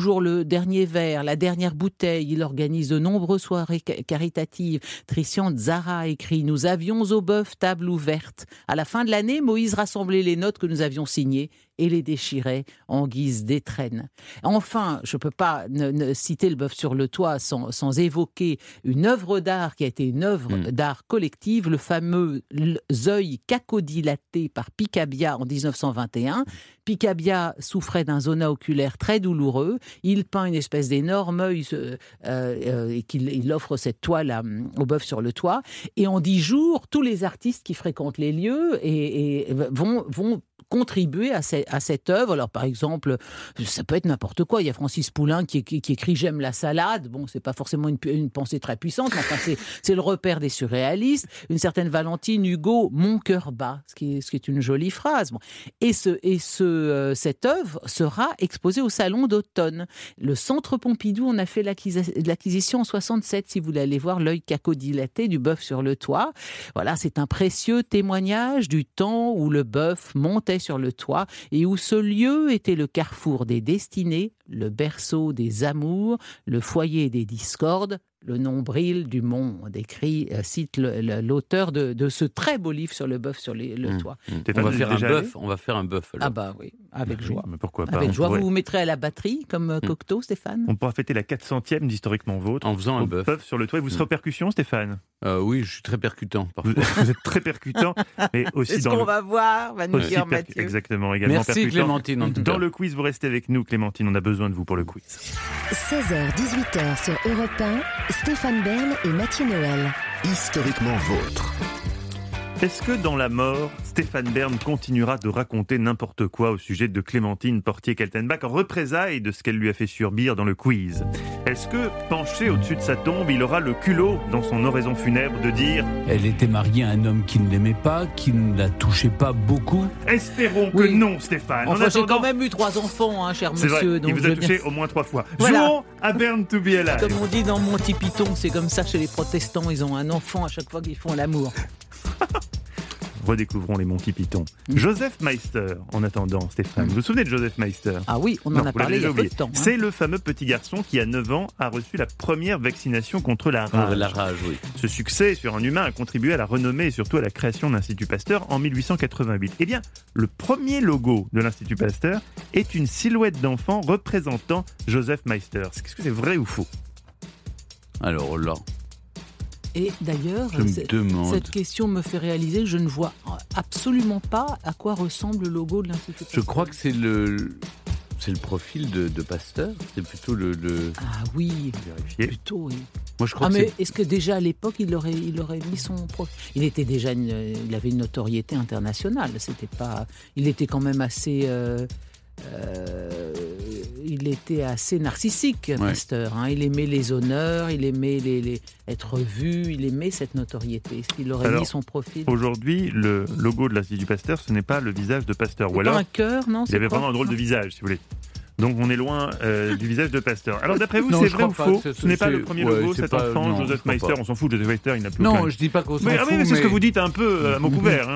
toujours le dernier verre, la dernière bouteille. Il organise de nombreuses soirées caritatives. Tristan Tzara écrit « Nous avions au bœuf table ouverte. À la fin de l'année, Moïse rassemblait les notes que nous avions signées et les déchirait en guise d'étrenne. » Enfin, je ne peux pas citer le bœuf sur le toit sans évoquer une œuvre d'art qui a été une œuvre d'art collective, le fameux œil cacodilaté par Picabia en 1921. Picabia souffrait d'un zona oculaire très douloureux. Il peint une espèce d'énorme œil et il offre cette toile au bœuf sur le toit. Et en 10 jours, tous les artistes qui fréquentent les lieux vont contribuer à cette œuvre. Alors, par exemple, ça peut être n'importe quoi. Il y a Francis Poulenc qui écrit « J'aime la salade ». Bon, c'est pas forcément une pensée très puissante, mais enfin, c'est le repère des surréalistes. Une certaine Valentine Hugo, « Mon cœur bat », ce qui est une jolie phrase. Bon. Et cette œuvre sera exposée au Salon d'automne. Le Centre Pompidou en a fait l'acquisition en 67, si vous voulez aller voir l'œil cacodilaté du bœuf sur le toit. Voilà, c'est un précieux témoignage du temps où le bœuf montait sur le toit et où ce lieu était le carrefour des destinées, le berceau des amours, le foyer des discordes, le nombril du monde, cite l'auteur de ce très beau livre sur le bœuf sur le toit. On va faire un bœuf. Ah bah oui, avec joie. Mais pourquoi pas? Avec joie, vous vous mettrez à la batterie comme Cocteau, Stéphane? On pourra fêter la 400e d'Historiquement Vôtre en faisant un bœuf sur le toit. Et vous serez aux percussions, Stéphane? Oui, je suis très percutant parfois. Vous êtes très percutant, mais aussi c'est ce qu'on va voir, va nous dire Mathieu. Exactement, également Merci percutant. Clémentine. En tout cas. Dans le quiz, vous restez avec nous, Clémentine. On a besoin de vous pour le quiz. 16h-18h sur Europe 1, Stéphane Bern et Mathieu Noël. Historiquement Vôtre. Est-ce que dans la mort, Stéphane Bern continuera de raconter n'importe quoi au sujet de Clémentine Portier-Kaltenbach en représailles de ce qu'elle lui a fait subir dans le quiz? Est-ce que, penché au-dessus de sa tombe, il aura le culot dans son oraison funèbre de dire « Elle était mariée à un homme qui ne l'aimait pas, qui ne la touchait pas beaucoup ». Espérons que non, Stéphane. Enfin, j'ai quand même eu 3 enfants, cher monsieur. C'est vrai, donc il vous a touché au moins 3 fois. Voilà. Jouons à Burn to be Alive. Comme on dit dans Monty Python, c'est comme ça chez les protestants, ils ont un enfant à chaque fois qu'ils font l'amour. Redécouvrons les Monty Python. Joseph Meister, en attendant, Stéphane. Vous vous souvenez de Joseph Meister? Ah oui, on en a parlé il y a peu de temps. C'est le fameux petit garçon qui, à 9 ans, a reçu la première vaccination contre la rage. La rage, oui. Ce succès sur un humain a contribué à la renommée et surtout à la création de l'Institut Pasteur en 1888. Eh bien, le premier logo de l'Institut Pasteur est une silhouette d'enfant représentant Joseph Meister. Est-ce que c'est vrai ou faux? Alors là... Et d'ailleurs, cette question me fait réaliser que je ne vois absolument pas à quoi ressemble le logo de l'Institut Pasteur. Je crois que c'est le profil de Pasteur. C'est plutôt le... Ah oui, vérifier. Plutôt, oui. Moi, je crois que mais est-ce que déjà à l'époque, il aurait mis son profil? Il était déjà il avait une notoriété internationale. Il était quand même assez... il était assez narcissique, Pasteur. Il aimait les honneurs, il aimait être vu, il aimait cette notoriété. Est-ce qu'il aurait mis son profil? Aujourd'hui, le logo de l'Institut Pasteur, ce n'est pas le visage de Pasteur. Ou alors, un cœur, non? Il avait vraiment un drôle de visage, si vous voulez. Donc on est loin du visage de Pasteur. Alors d'après vous, c'est vrai ou faux? Ce n'est pas le premier logo, cet enfant, Joseph Meister. On s'en fout, Joseph Meister, il n'a plus Non, je dis pas qu'on s'en fout. Mais c'est ce que vous dites un peu à mot couvert.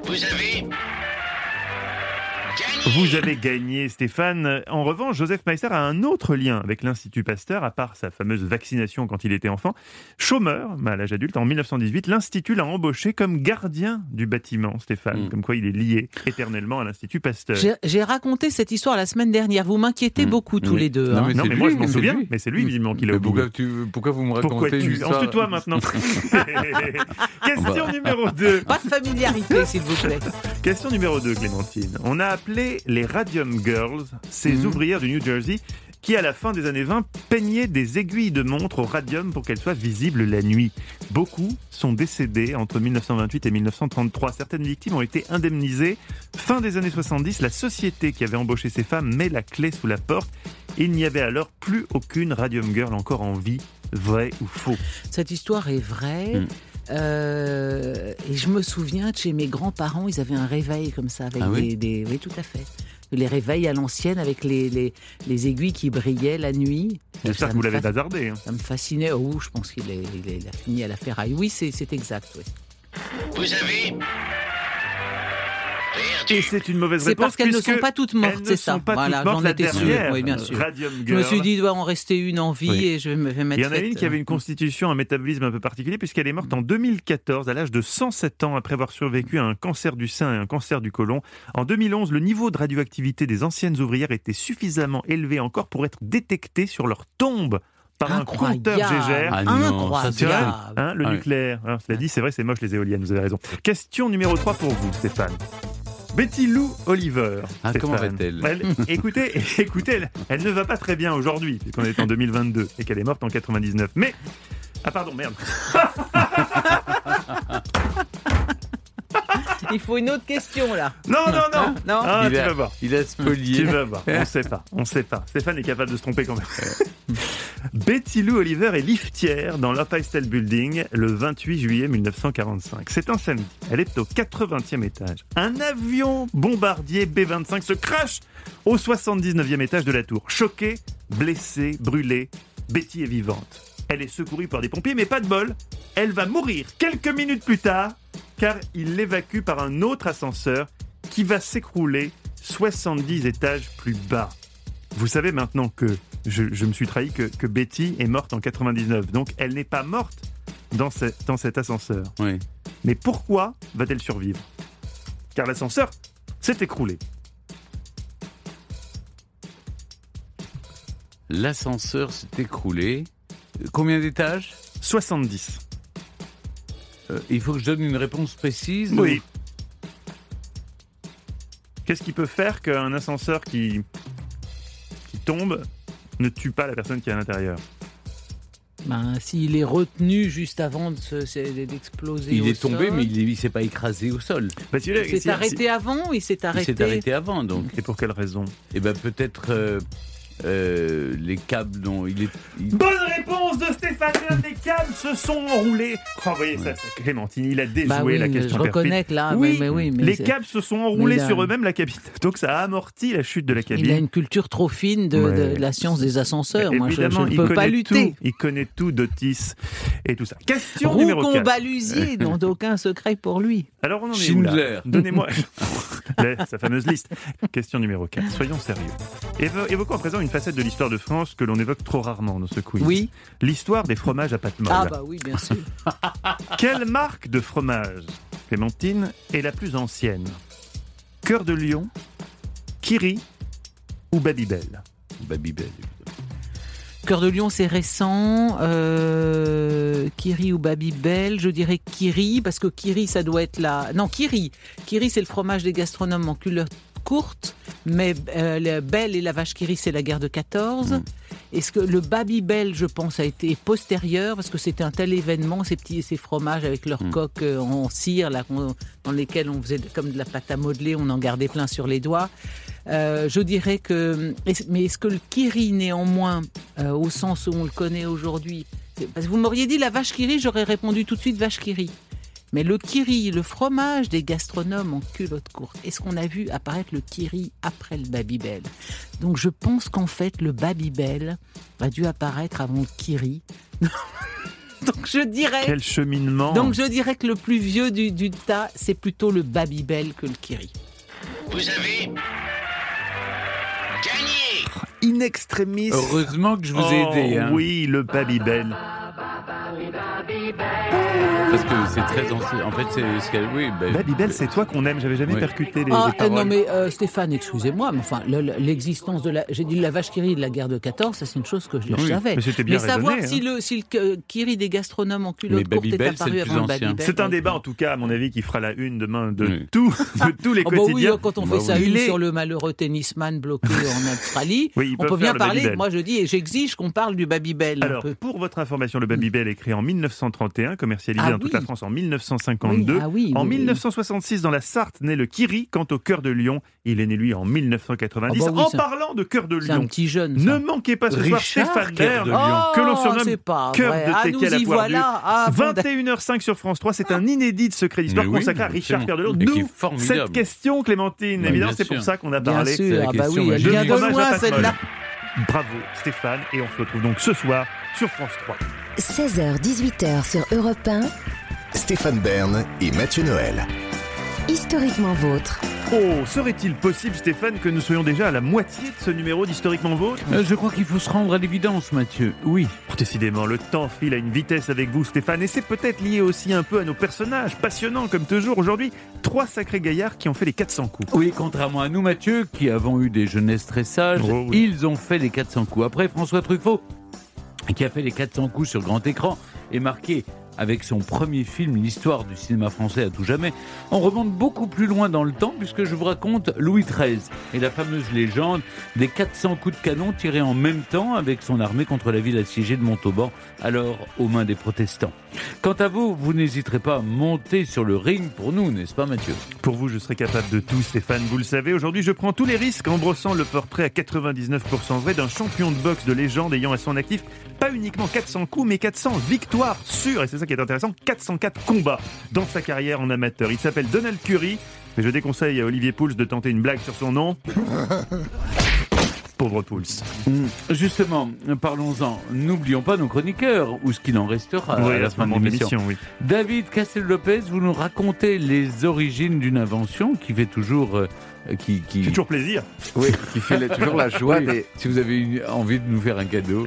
Vous avez gagné, Stéphane. En revanche, Joseph Meister a un autre lien avec l'Institut Pasteur, à part sa fameuse vaccination quand il était enfant. Chômeur, à l'âge adulte, en 1918, l'Institut l'a embauché comme gardien du bâtiment, Stéphane. Comme quoi il est lié éternellement à l'Institut Pasteur. J'ai raconté cette histoire la semaine dernière. Vous m'inquiétez beaucoup tous les deux. Non, mais moi je m'en souviens, mais c'est lui visiblement qui l'a oublié. Pourquoi vous me racontez une histoire? On se tutoie maintenant. Question numéro 2. Pas de familiarité, s'il vous plaît. Question numéro 2, Clémentine. On a appelé les Radium Girls, ces ouvrières du New Jersey, qui à la fin des années 20 peignaient des aiguilles de montre au radium pour qu'elles soient visibles la nuit. Beaucoup sont décédés entre 1928 et 1933. Certaines victimes ont été indemnisées. Fin des années 70, la société qui avait embauché ces femmes met la clé sous la porte. Il n'y avait alors plus aucune Radium Girl encore en vie. Vrai ou faux? Cette histoire est vraie. Et je me souviens de chez mes grands-parents, ils avaient un réveil comme ça avec des... Oui, tout à fait. Les réveils à l'ancienne avec les aiguilles qui brillaient la nuit. J'espère que vous l'avez hasardé. Ça me fascinait. Oh, je pense qu'il a fini à la ferraille. Oui, c'est exact. Oui. Vous avez Et c'est une mauvaise C'est réponse. parce qu'elles ne sont pas toutes mortes, c'est ça. Voilà, j'en étais sûr. Oui, bien sûr. Radium Je Girl. me suis dit, il doit en rester une en vie et je vais me mettre. Il y en a une qui avait une constitution, un métabolisme un peu particulier, puisqu'elle est morte en 2014, à l'âge de 107 ans, après avoir survécu à un cancer du sein et un cancer du côlon. En 2011, le niveau de radioactivité des anciennes ouvrières était suffisamment élevé encore pour être détecté sur leur tombe par un compteur Gégère. Incroyable. Le nucléaire. Alors, cela dit, c'est vrai, c'est moche les éoliennes, vous avez raison. Question numéro 3 pour vous, Stéphane. Betty Lou Oliver. Comment va-t-elle ? Écoutez, elle ne va pas très bien aujourd'hui, puisqu'on est en 2022 et qu'elle est morte en 99. Mais... Ah pardon, merde. Il faut une autre question, là. Non. Non. Ah, tu vas voir. Il a spolié. Tu vas voir. On sait pas. Stéphane est capable de se tromper quand même. Betty Lou Oliver est liftière dans l'Empire State Building le 28 juillet 1945. C'est un samedi. Elle est au 80e étage. Un avion bombardier B-25 se crache au 79e étage de la tour. Choquée, blessée, brûlée, Betty est vivante. Elle est secourue par des pompiers, mais pas de bol. Elle va mourir quelques minutes plus tard, car il l'évacue par un autre ascenseur qui va s'écrouler 70 étages plus bas. Vous savez maintenant que je me suis trahi, que Betty est morte en 99. Donc elle n'est pas morte dans cet ascenseur. Oui. Mais pourquoi va-t-elle survivre ? Car l'ascenseur s'est écroulé. L'ascenseur s'est écroulé. Combien d'étages ? 70. Il faut que je donne une réponse précise. Oui. Qu'est-ce qui peut faire qu'un ascenseur qui tombe ne tue pas la personne qui est à l'intérieur ? S'il est retenu juste avant d'exploser il au est tombé, sol. Mais il ne s'est pas écrasé au sol. Il s'est arrêté avant. Il s'est arrêté avant, donc. Et pour quelle raison ? Peut-être les câbles dont il est... Bonne réponse de Stéphane Bern, les câbles se sont enroulés. Oh, vous voyez, ça, Clémentine, il a déjoué la question. Je reconnais que là, mais les câbles se sont enroulés sur eux-mêmes, la cabine. Donc ça a amorti la chute de la cabine. Il a une culture trop fine de la science des ascenseurs. Moi, je ne peux pas lutter. Il connaît tout d'Otis et tout ça. Question numéro 4. Roucon-Balusier n'ont aucun secret pour lui. Alors on en est où là ? Donnez-moi sa fameuse liste. Question numéro 4. Soyons sérieux. Évoquons à présent une facette de l'histoire de France que l'on évoque trop rarement dans ce quiz. Oui. L'histoire des fromages à pâte molle. Ah bah oui, bien sûr. Quelle marque de fromage, Clémentine, est la plus ancienne ? Cœur de Lion, Kiri ou Babybel ? Babybel. Cœur de Lion, c'est récent. Kiri ou Babybel, je dirais Kiri, parce que Kiri, ça doit être la... Non, Kiri. Kiri, c'est le fromage des gastronomes en culotte courte, mais la Belle et la vache Kiri, c'est la guerre de 14. Est-ce que le Babybel, je pense, a été postérieur, parce que c'était un tel événement, ces fromages avec leur coque en cire, là, dans lesquels on faisait comme de la pâte à modeler, on en gardait plein sur les doigts. Je dirais que... Mais est-ce que le Kiri, néanmoins, au sens où on le connaît aujourd'hui... Parce que vous m'auriez dit la vache Kiri, j'aurais répondu tout de suite vache Kiri. Mais le Kiri, le fromage des gastronomes en culotte courte, est-ce qu'on a vu apparaître le Kiri après le Babybel ? Donc je pense qu'en fait, le Babybel a dû apparaître avant le Kiri. Donc je dirais... Quel cheminement ! Donc je dirais que le plus vieux du tas, c'est plutôt le Babybel que le Kiri. Vous avez gagné. In extremis. Heureusement que je vous ai aidé. Oui, le Babybel. Parce que c'est très ancien. En fait, c'est ce qu'elle. Oui, Babybel, c'est toi qu'on aime. J'avais jamais percuté les paroles. Non, mais Stéphane, excusez-moi, mais enfin, l'existence de la. J'ai dit la vache Kiri de la guerre de 14, ça c'est une chose que je savais. Mais c'était bien savoir raisonné, si le Kiri des gastronomes en culotte courte est apparu avant le Babybel. C'est un débat, en tout cas, à mon avis, qui fera la une demain de tous les quotidiens. Oui, quand on fait ça sur le malheureux tennisman bloqué en Australie, on peut bien parler. Moi, je dis et j'exige qu'on parle du Babybel. Alors, pour votre information, le Babybel est créé en 1931, commercialisé dans toute la France en 1952. En 1966, dans la Sarthe, naît le Kiri. Quant au Cœur de Lion, il est né, lui, en 1990. En parlant de Cœur de Lion, c'est un petit jeune, ne manquez pas ce soir Stéphane Bern, que l'on surnomme Cœur de Teckel à Poirdu. 21h05 sur France 3. C'est un inédit de Secret d'Histoire consacré à Richard Cœur de Lion. D'où cette question, Clémentine. Évidemment, c'est pour ça qu'on a parlé. Bien sûr, oui, elle vient de loin, celle-là. Bravo Stéphane, et on se retrouve donc ce soir sur France 3. 16h-18h sur Europe 1. Stéphane Bern et Mathieu Noël. Historiquement vôtre. Oh, serait-il possible, Stéphane, que nous soyons déjà à la moitié de ce numéro d'Historiquement Vôtre ? Je crois qu'il faut se rendre à l'évidence, Mathieu. Oui. Décidément, le temps file à une vitesse avec vous, Stéphane, et c'est peut-être lié aussi un peu à nos personnages, passionnants comme toujours. Aujourd'hui, 3 sacrés gaillards qui ont fait les 400 coups. Oui, contrairement à nous, Mathieu, qui avons eu des jeunesses très sages, ils ont fait les 400 coups. Après, François Truffaut, qui a fait les 400 coups sur grand écran, est marqué avec son premier film, l'histoire du cinéma français à tout jamais. On remonte beaucoup plus loin dans le temps, puisque je vous raconte Louis XIII et la fameuse légende des 400 coups de canon tirés en même temps avec son armée contre la ville assiégée de Montauban, alors aux mains des protestants. Quant à vous, vous n'hésiterez pas à monter sur le ring pour nous, n'est-ce pas, Mathieu ? Pour vous, je serai capable de tout, Stéphane, vous le savez. Aujourd'hui, je prends tous les risques en brossant le portrait à 99% vrai d'un champion de boxe de légende ayant à son actif pas uniquement 400 coups, mais 400 victoires sûres. Et c'est ça qui est intéressant, 404 combats dans sa carrière en amateur. Il s'appelle Donald Curry, mais je déconseille à Olivier Pouls de tenter une blague sur son nom. Pauvre Pouls. Justement, parlons-en. N'oublions pas nos chroniqueurs, ou ce qu'il en restera à la fin de l'émission. Oui. David Castel-Lopez, vous nous racontez les origines d'une invention qui fait toujours... qui fait toujours plaisir. Oui, qui fait toujours la joie des... Si vous avez envie de nous faire un cadeau.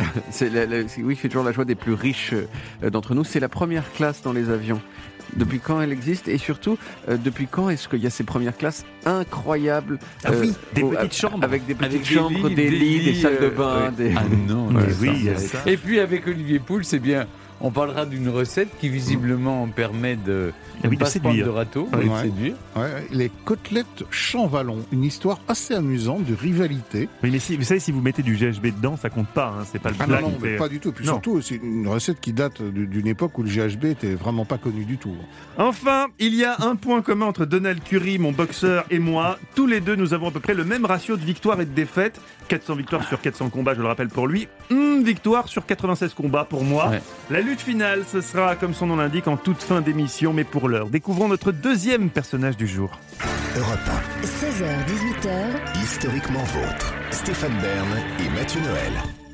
Oui, fait toujours la joie des plus riches d'entre nous. C'est la première classe dans les avions. Depuis quand elle existe et surtout, depuis quand est-ce qu'il y a ces premières classes incroyables des petites chambres. Avec des petites chambres, des lits, des salles de bain. Ah non, oui, ça. Et puis avec Olivier Pouls, c'est bien... On parlera d'une recette qui visiblement permet de pas se prendre de râteau, de séduire. Ouais, les côtelettes Champvallon, une histoire assez amusante de rivalité. Oui, mais vous savez, si vous mettez du GHB dedans, ça compte pas, hein, c'est pas le plat. Non, mais pas du tout. Et puis surtout, c'est une recette qui date d'une époque où le GHB était vraiment pas connu du tout. Enfin, il y a un point commun entre Donald Curry, mon boxeur, et moi. Tous les deux, nous avons à peu près le même ratio de victoires et de défaites. 400 victoires sur 400 combats, je le rappelle pour lui. Victoire sur 96 combats pour moi. Ouais. La lutte finale, ce sera, comme son nom l'indique, en toute fin d'émission. Mais pour l'heure, découvrons notre deuxième personnage du jour. Europe 1. 16h, 18h. Historiquement Vôtre. Stéphane Bern et Mathieu Noël.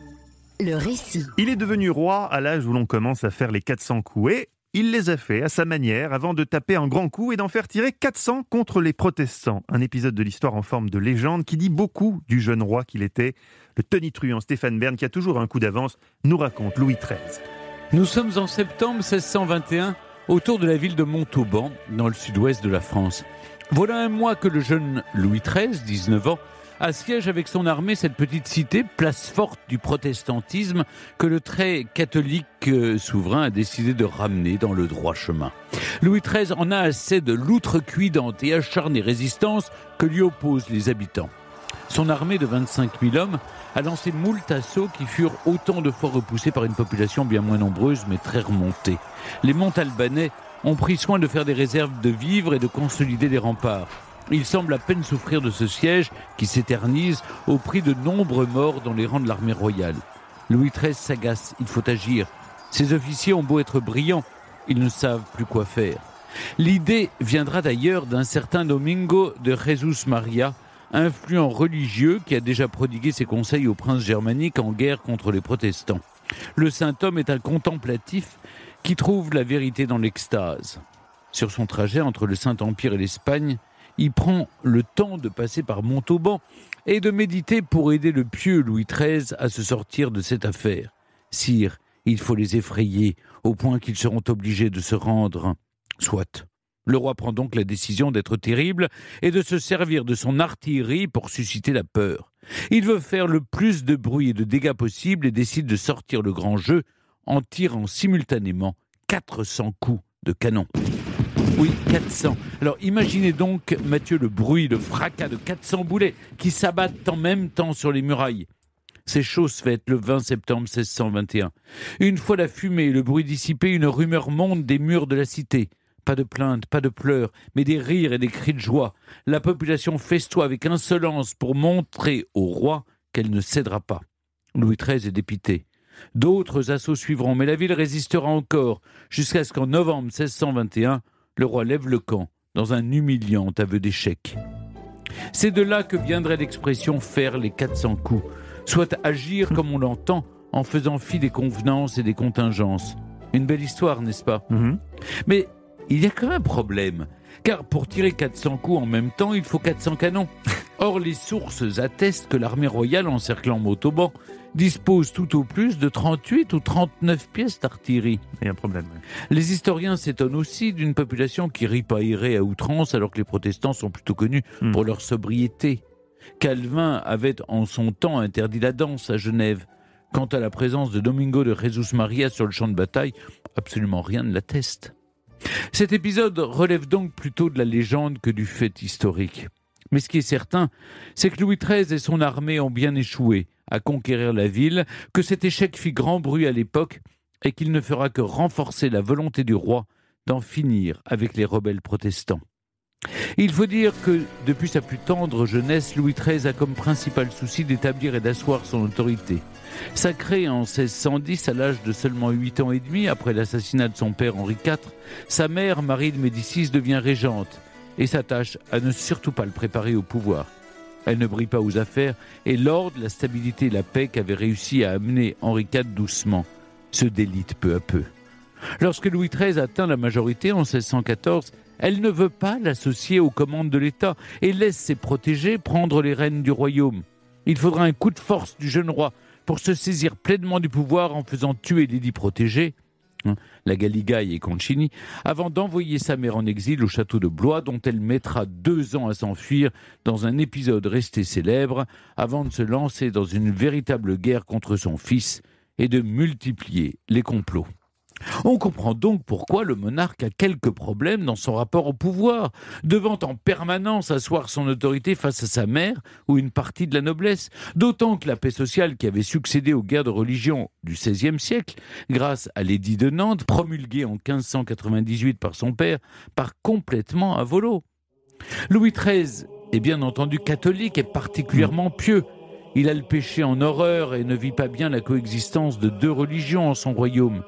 Le récit. Il est devenu roi à l'âge où l'on commence à faire les 400 coups. Et il les a fait à sa manière avant de taper un grand coup et d'en faire tirer 400 contre les protestants. Un épisode de l'histoire en forme de légende qui dit beaucoup du jeune roi qu'il était. Le tonitruant Stéphane Bern, qui a toujours un coup d'avance, nous raconte Louis XIII. Nous sommes en septembre 1621, autour de la ville de Montauban, dans le sud-ouest de la France. Voilà un mois que le jeune Louis XIII, 19 ans, assiège avec son armée cette petite cité, place forte du protestantisme, que le très catholique souverain a décidé de ramener dans le droit chemin. Louis XIII en a assez de l'outrecuidante et acharnée résistance que lui opposent les habitants. Son armée de 25 000 hommes a lancé moult assauts qui furent autant de fois repoussés par une population bien moins nombreuse mais très remontée. Les Montalbanais ont pris soin de faire des réserves de vivres et de consolider les remparts. Ils semblent à peine souffrir de ce siège qui s'éternise au prix de nombreux morts dans les rangs de l'armée royale. Louis XIII s'agace, il faut agir. Ses officiers ont beau être brillants, ils ne savent plus quoi faire. L'idée viendra d'ailleurs d'un certain Domingo de Jesus Maria, influent religieux qui a déjà prodigué ses conseils aux princes germaniques en guerre contre les protestants. Le saint homme est un contemplatif qui trouve la vérité dans l'extase. Sur son trajet entre le Saint-Empire et l'Espagne, il prend le temps de passer par Montauban et de méditer pour aider le pieux Louis XIII à se sortir de cette affaire. Sire, il faut les effrayer au point qu'ils seront obligés de se rendre. Soit. Le roi prend donc la décision d'être terrible et de se servir de son artillerie pour susciter la peur. Il veut faire le plus de bruit et de dégâts possible et décide de sortir le grand jeu en tirant simultanément 400 coups de canon. Oui, 400. Alors imaginez donc, Mathieu, le bruit, le fracas de 400 boulets qui s'abattent en même temps sur les murailles. C'est chose faite le 20 septembre 1621. Une fois la fumée et le bruit dissipés, une rumeur monte des murs de la cité. Pas de plaintes, pas de pleurs, mais des rires et des cris de joie. La population festoie avec insolence pour montrer au roi qu'elle ne cédera pas. Louis XIII est dépité. D'autres assauts suivront, mais la ville résistera encore, jusqu'à ce qu'en novembre 1621, le roi lève le camp dans un humiliant aveu d'échec. C'est de là que viendrait l'expression « faire les 400 coups », soit agir comme on l'entend en faisant fi des convenances et des contingences. Une belle histoire, n'est-ce pas ? Mais il y a quand même un problème. Car pour tirer 400 coups en même temps, il faut 400 canons. Or, les sources attestent que l'armée royale, encerclant Montauban, dispose tout au plus de 38 ou 39 pièces d'artillerie. Il y a un problème. Oui. Les historiens s'étonnent aussi d'une population qui ripaillerait à outrance alors que les protestants sont plutôt connus pour leur sobriété. Calvin avait en son temps interdit la danse à Genève. Quant à la présence de Domingo de Jesus Maria sur le champ de bataille, absolument rien ne l'atteste. Cet épisode relève donc plutôt de la légende que du fait historique. Mais ce qui est certain, c'est que Louis XIII et son armée ont bien échoué à conquérir la ville, que cet échec fit grand bruit à l'époque et qu'il ne fera que renforcer la volonté du roi d'en finir avec les rebelles protestants. Il faut dire que, depuis sa plus tendre jeunesse, Louis XIII a comme principal souci d'établir et d'asseoir son autorité. Sacré en 1610, à l'âge de seulement 8 ans et demi, après l'assassinat de son père Henri IV, sa mère, Marie de Médicis, devient régente et s'attache à ne surtout pas le préparer au pouvoir. Elle ne brille pas aux affaires et l'ordre, la stabilité et la paix qu'avait réussi à amener Henri IV doucement se délite peu à peu. Lorsque Louis XIII atteint la majorité en 1614, elle ne veut pas l'associer aux commandes de l'État et laisse ses protégés prendre les rênes du royaume. Il faudra un coup de force du jeune roi pour se saisir pleinement du pouvoir en faisant tuer les 10 protégés, la Galigaille et Concini, avant d'envoyer sa mère en exil au château de Blois, dont elle mettra 2 ans à s'enfuir dans un épisode resté célèbre, avant de se lancer dans une véritable guerre contre son fils et de multiplier les complots. On comprend donc pourquoi le monarque a quelques problèmes dans son rapport au pouvoir, devant en permanence asseoir son autorité face à sa mère ou une partie de la noblesse, d'autant que la paix sociale qui avait succédé aux guerres de religion du XVIe siècle, grâce à l'édit de Nantes, promulgué en 1598 par son père, part complètement à volo. Louis XIII est bien entendu catholique et particulièrement pieux. Il a le péché en horreur et ne vit pas bien la coexistence de 2 religions en son royaume.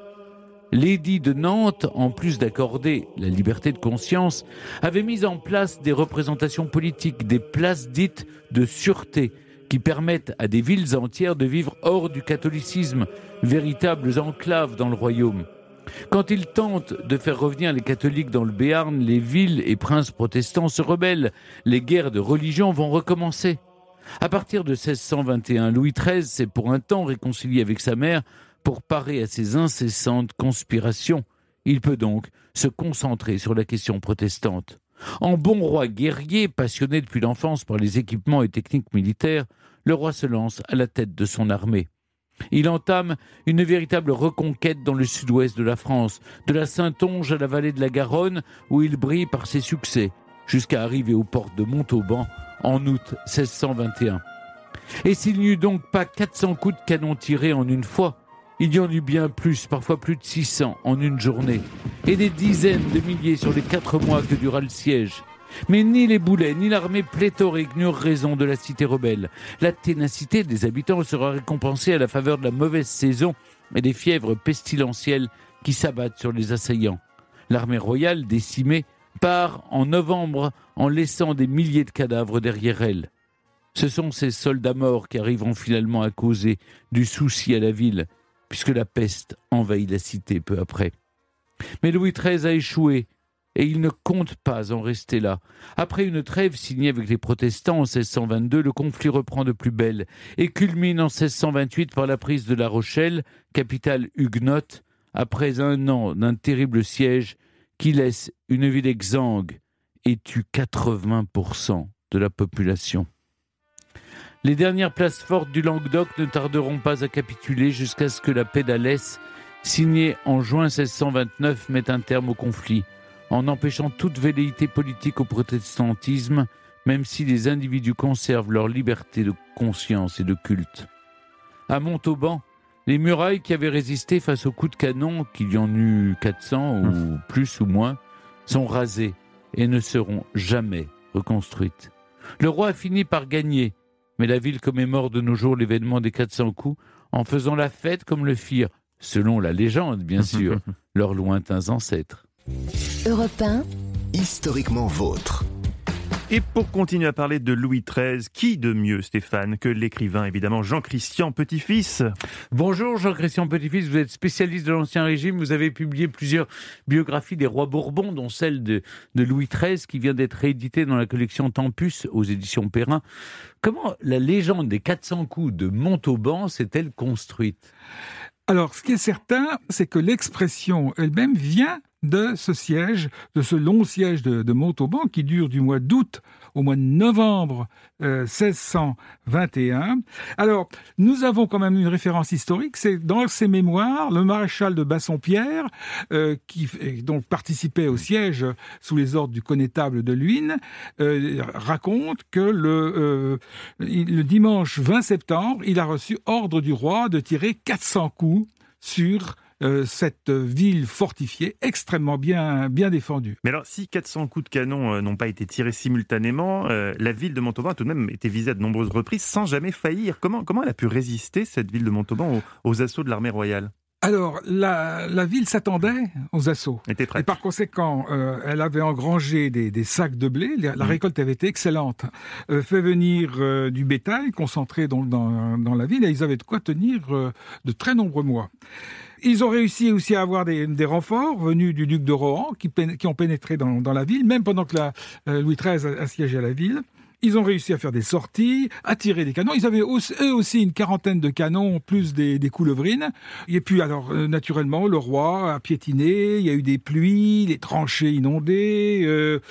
L'édit de Nantes, en plus d'accorder la liberté de conscience, avait mis en place des représentations politiques, des places dites de sûreté, qui permettent à des villes entières de vivre hors du catholicisme, véritables enclaves dans le royaume. Quand il tente de faire revenir les catholiques dans le Béarn, les villes et princes protestants se rebellent. Les guerres de religion vont recommencer. À partir de 1621, Louis XIII s'est pour un temps réconcilié avec sa mère pour parer à ces incessantes conspirations. Il peut donc se concentrer sur la question protestante. En bon roi guerrier, passionné depuis l'enfance par les équipements et techniques militaires, le roi se lance à la tête de son armée. Il entame une véritable reconquête dans le sud-ouest de la France, de la Saintonge à la vallée de la Garonne, où il brille par ses succès, jusqu'à arriver aux portes de Montauban en août 1621. Et s'il n'y eut donc pas 400 coups de canon tirés en une fois, il y en eut bien plus, parfois plus de 600 en une journée, et des dizaines de milliers sur les 4 mois que dura le siège. Mais ni les boulets, ni l'armée pléthorique n'eurent raison de la cité rebelle. La ténacité des habitants sera récompensée à la faveur de la mauvaise saison et des fièvres pestilentielles qui s'abattent sur les assaillants. L'armée royale, décimée, part en novembre en laissant des milliers de cadavres derrière elle. Ce sont ces soldats morts qui arriveront finalement à causer du souci à la ville, puisque la peste envahit la cité peu après. Mais Louis XIII a échoué, et il ne compte pas en rester là. Après une trêve signée avec les protestants en 1622, le conflit reprend de plus belle, et culmine en 1628 par la prise de La Rochelle, capitale huguenote, après 1 an d'un terrible siège qui laisse une ville exsangue et tue 80% de la population. Les dernières places fortes du Languedoc ne tarderont pas à capituler jusqu'à ce que la paix d'Alès, signée en juin 1629, mette un terme au conflit, en empêchant toute velléité politique au protestantisme, même si les individus conservent leur liberté de conscience et de culte. À Montauban, les murailles qui avaient résisté face aux coups de canon, qu'il y en eut 400 ou plus ou moins, sont rasées et ne seront jamais reconstruites. Le roi a fini par gagner, mais la ville commémore de nos jours l'événement des 400 coups en faisant la fête comme le firent, selon la légende bien sûr, leurs lointains ancêtres. Europe 1, historiquement vôtre. Et pour continuer à parler de Louis XIII, qui de mieux, Stéphane, que l'écrivain, évidemment, Jean-Christian Petit-Fils ? Bonjour Jean-Christian Petit-Fils, vous êtes spécialiste de l'Ancien Régime, vous avez publié plusieurs biographies des rois Bourbons, dont celle de Louis XIII, qui vient d'être rééditée dans la collection Tempus, aux éditions Perrin. Comment la légende des 400 coups de Montauban s'est-elle construite ? Alors, ce qui est certain, c'est que l'expression elle-même vient de ce siège, de ce long siège de Montauban qui dure du mois d'août au mois de novembre 1621. Alors, nous avons quand même une référence historique, c'est dans ses mémoires, le maréchal de Bassompierre, qui donc participait au siège sous les ordres du connétable de Luynes, raconte que le dimanche 20 septembre, il a reçu ordre du roi de tirer 400 coups sur cette ville fortifiée, extrêmement bien défendue. Mais alors, si 400 coups de canon n'ont pas été tirés simultanément, la ville de Montauban a tout de même été visée à de nombreuses reprises sans jamais faillir. Comment elle a pu résister, cette ville de Montauban, aux assauts de l'armée royale ? Alors, la ville s'attendait aux assauts. Et par conséquent, elle avait engrangé des sacs de blé. La récolte avait été excellente. Fait venir du bétail concentré dans la ville et ils avaient de quoi tenir de très nombreux mois. Ils ont réussi aussi à avoir des renforts venus du duc de Rohan qui ont pénétré dans la ville, même pendant que Louis XIII assiégeait la ville. Ils ont réussi à faire des sorties, à tirer des canons. Ils avaient eux aussi une quarantaine de canons, plus des coulevrines. Et puis, alors, naturellement, le roi a piétiné, il y a eu des pluies, les tranchées inondées,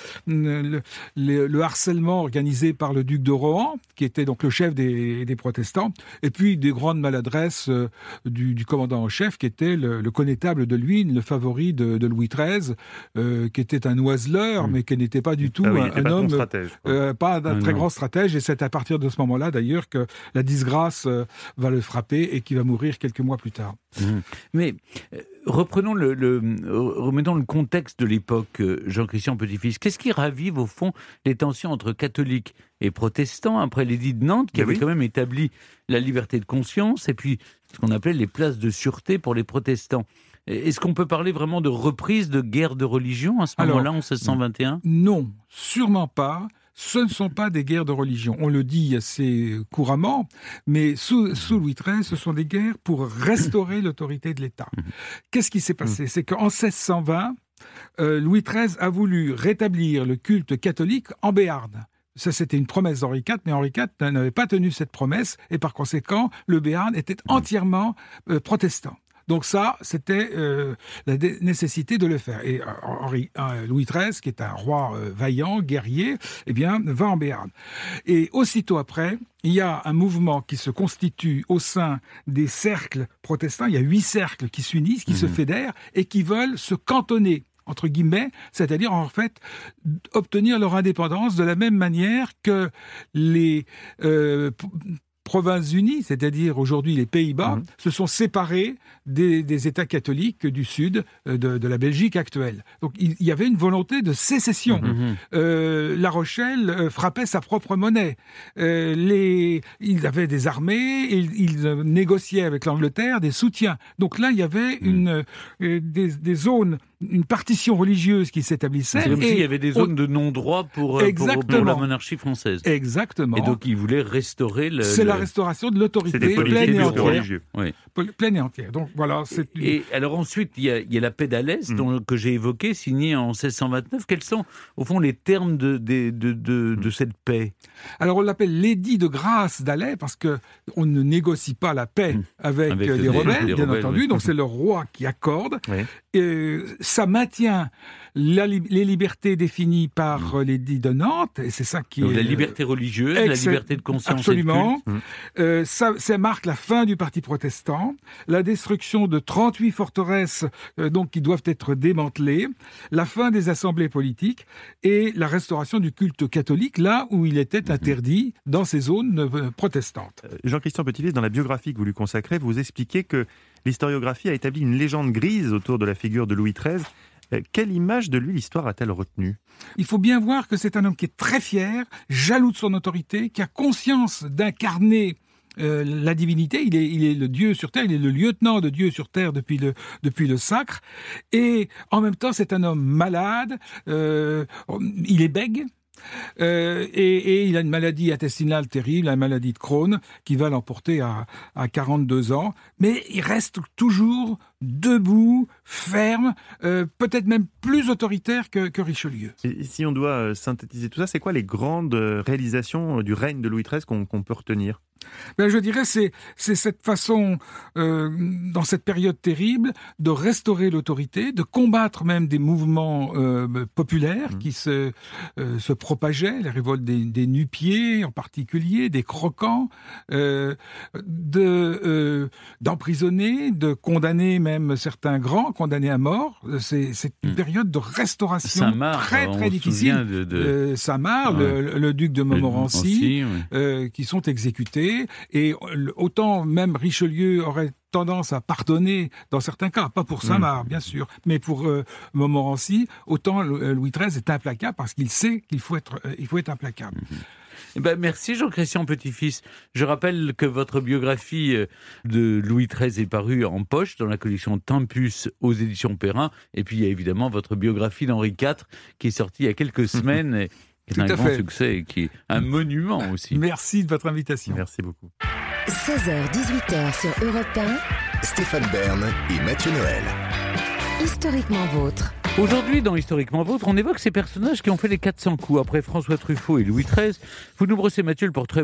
le harcèlement organisé par le duc de Rohan, qui était donc le chef des protestants, et puis des grandes maladresses du commandant en chef, qui était le connétable de Luynes, le favori de Louis XIII, qui était un oiseleur, mais qui n'était pas du tout un homme... pas un très grand stratège, et c'est à partir de ce moment-là, d'ailleurs, que la disgrâce va le frapper et qu'il va mourir quelques mois plus tard. Mais remettons le contexte de l'époque, Jean-Christian Petit-Fils. Qu'est-ce qui ravive, au fond, les tensions entre catholiques et protestants après l'édit de Nantes, qui avait quand même établi la liberté de conscience, et puis ce qu'on appelait les places de sûreté pour les protestants? Est-ce qu'on peut parler vraiment de reprise de guerre de religion à ce moment-là, en 1621 ? Non, sûrement pas. Ce ne sont pas des guerres de religion. On le dit assez couramment, mais sous Louis XIII, ce sont des guerres pour restaurer l'autorité de l'État. Qu'est-ce qui s'est passé ? C'est qu'en 1620, Louis XIII a voulu rétablir le culte catholique en Béarn. Ça, c'était une promesse d'Henri IV, mais Henri IV n'avait pas tenu cette promesse, et par conséquent, le Béarn était entièrement protestant. Donc ça, c'était la nécessité de le faire. Et Louis XIII, qui est un roi vaillant, guerrier, eh bien, va en Béarn. Et aussitôt après, il y a un mouvement qui se constitue au sein des cercles protestants. Il y a 8 cercles qui s'unissent, qui se fédèrent et qui veulent se cantonner, entre guillemets, c'est-à-dire en fait obtenir leur indépendance de la même manière que les Provinces unies, c'est-à-dire aujourd'hui les Pays-Bas, se sont séparés des États catholiques du sud de la Belgique actuelle. Donc il y avait une volonté de sécession. La Rochelle frappait sa propre monnaie. Ils avaient des armées, ils négociaient avec l'Angleterre des soutiens. Donc là, il y avait des zones, une partition religieuse qui s'établissait. C'est comme s'il y avait des zones de non-droit pour la monarchie française. Exactement. Et donc ils voulaient restaurer la restauration de l'autorité pleine et entière. Pleine et entière. Donc voilà. Et alors ensuite, il y a la paix d'Alès que j'ai évoquée, signée en 1629. Quels sont, au fond, les termes de cette paix ? Alors on l'appelle l'édit de grâce d'Alès parce qu'on ne négocie pas la paix avec les rebelles, bien entendu. Donc c'est le roi qui accorde. Ça maintient les libertés définies par l'édit de Nantes, et c'est ça qui donc est... La liberté religieuse, la liberté de conscience. Absolument. Et de culte. Ça marque la fin du parti protestant, la destruction de 38 forteresses donc qui doivent être démantelées, la fin des assemblées politiques et la restauration du culte catholique, là où il était interdit dans ces zones protestantes. Jean-Christian Petit-Fils, dans la biographie que vous lui consacrez, vous expliquez que l'historiographie a établi une légende grise autour de la figure de Louis XIII. Quelle image de lui l'histoire a-t-elle retenue ? Il faut bien voir que c'est un homme qui est très fier, jaloux de son autorité, qui a conscience d'incarner la divinité. Il est le Dieu sur terre, il est le lieutenant de Dieu sur terre depuis le sacre. Et en même temps, c'est un homme malade, il est bègue. Et il a une maladie intestinale terrible, la maladie de Crohn, qui va l'emporter à 42 ans. Mais il reste toujours debout, ferme, peut-être même plus autoritaire que Richelieu. Et si on doit synthétiser tout ça, c'est quoi les grandes réalisations du règne de Louis XIII qu'on peut retenir ? Je dirais c'est cette façon, dans cette période terrible, de restaurer l'autorité, de combattre même des mouvements populaires qui se propageaient, les révoltes des nu-pieds en particulier, des croquants, d'emprisonner, de condamner même certains grands, condamnés à mort. C'est une période de restauration Saint-Marc, très difficile. Saint-Marc, le duc de Montmorency, qui sont exécutés. Et autant même Richelieu aurait tendance à pardonner dans certains cas, pas pour Saint-Marc bien sûr, mais pour Montmorency, autant Louis XIII est implacable parce qu'il sait qu'il faut être implacable. Merci Jean-Christian Petit-Fils. Je rappelle que votre biographie de Louis XIII est parue en poche dans la collection Tempus aux éditions Perrin. Et puis il y a évidemment votre biographie d'Henri IV qui est sortie il y a quelques semaines et qui est un grand succès et qui est un monument aussi. Merci de votre invitation. Merci beaucoup. 16h-18h sur Europe 1. Stéphane Bern et Mathieu Noël. Historiquement vôtre. Aujourd'hui, dans Historiquement Vôtre, on évoque ces personnages qui ont fait les 400 coups. Après François Truffaut et Louis XIII, vous nous brossez, Mathieu, le portrait,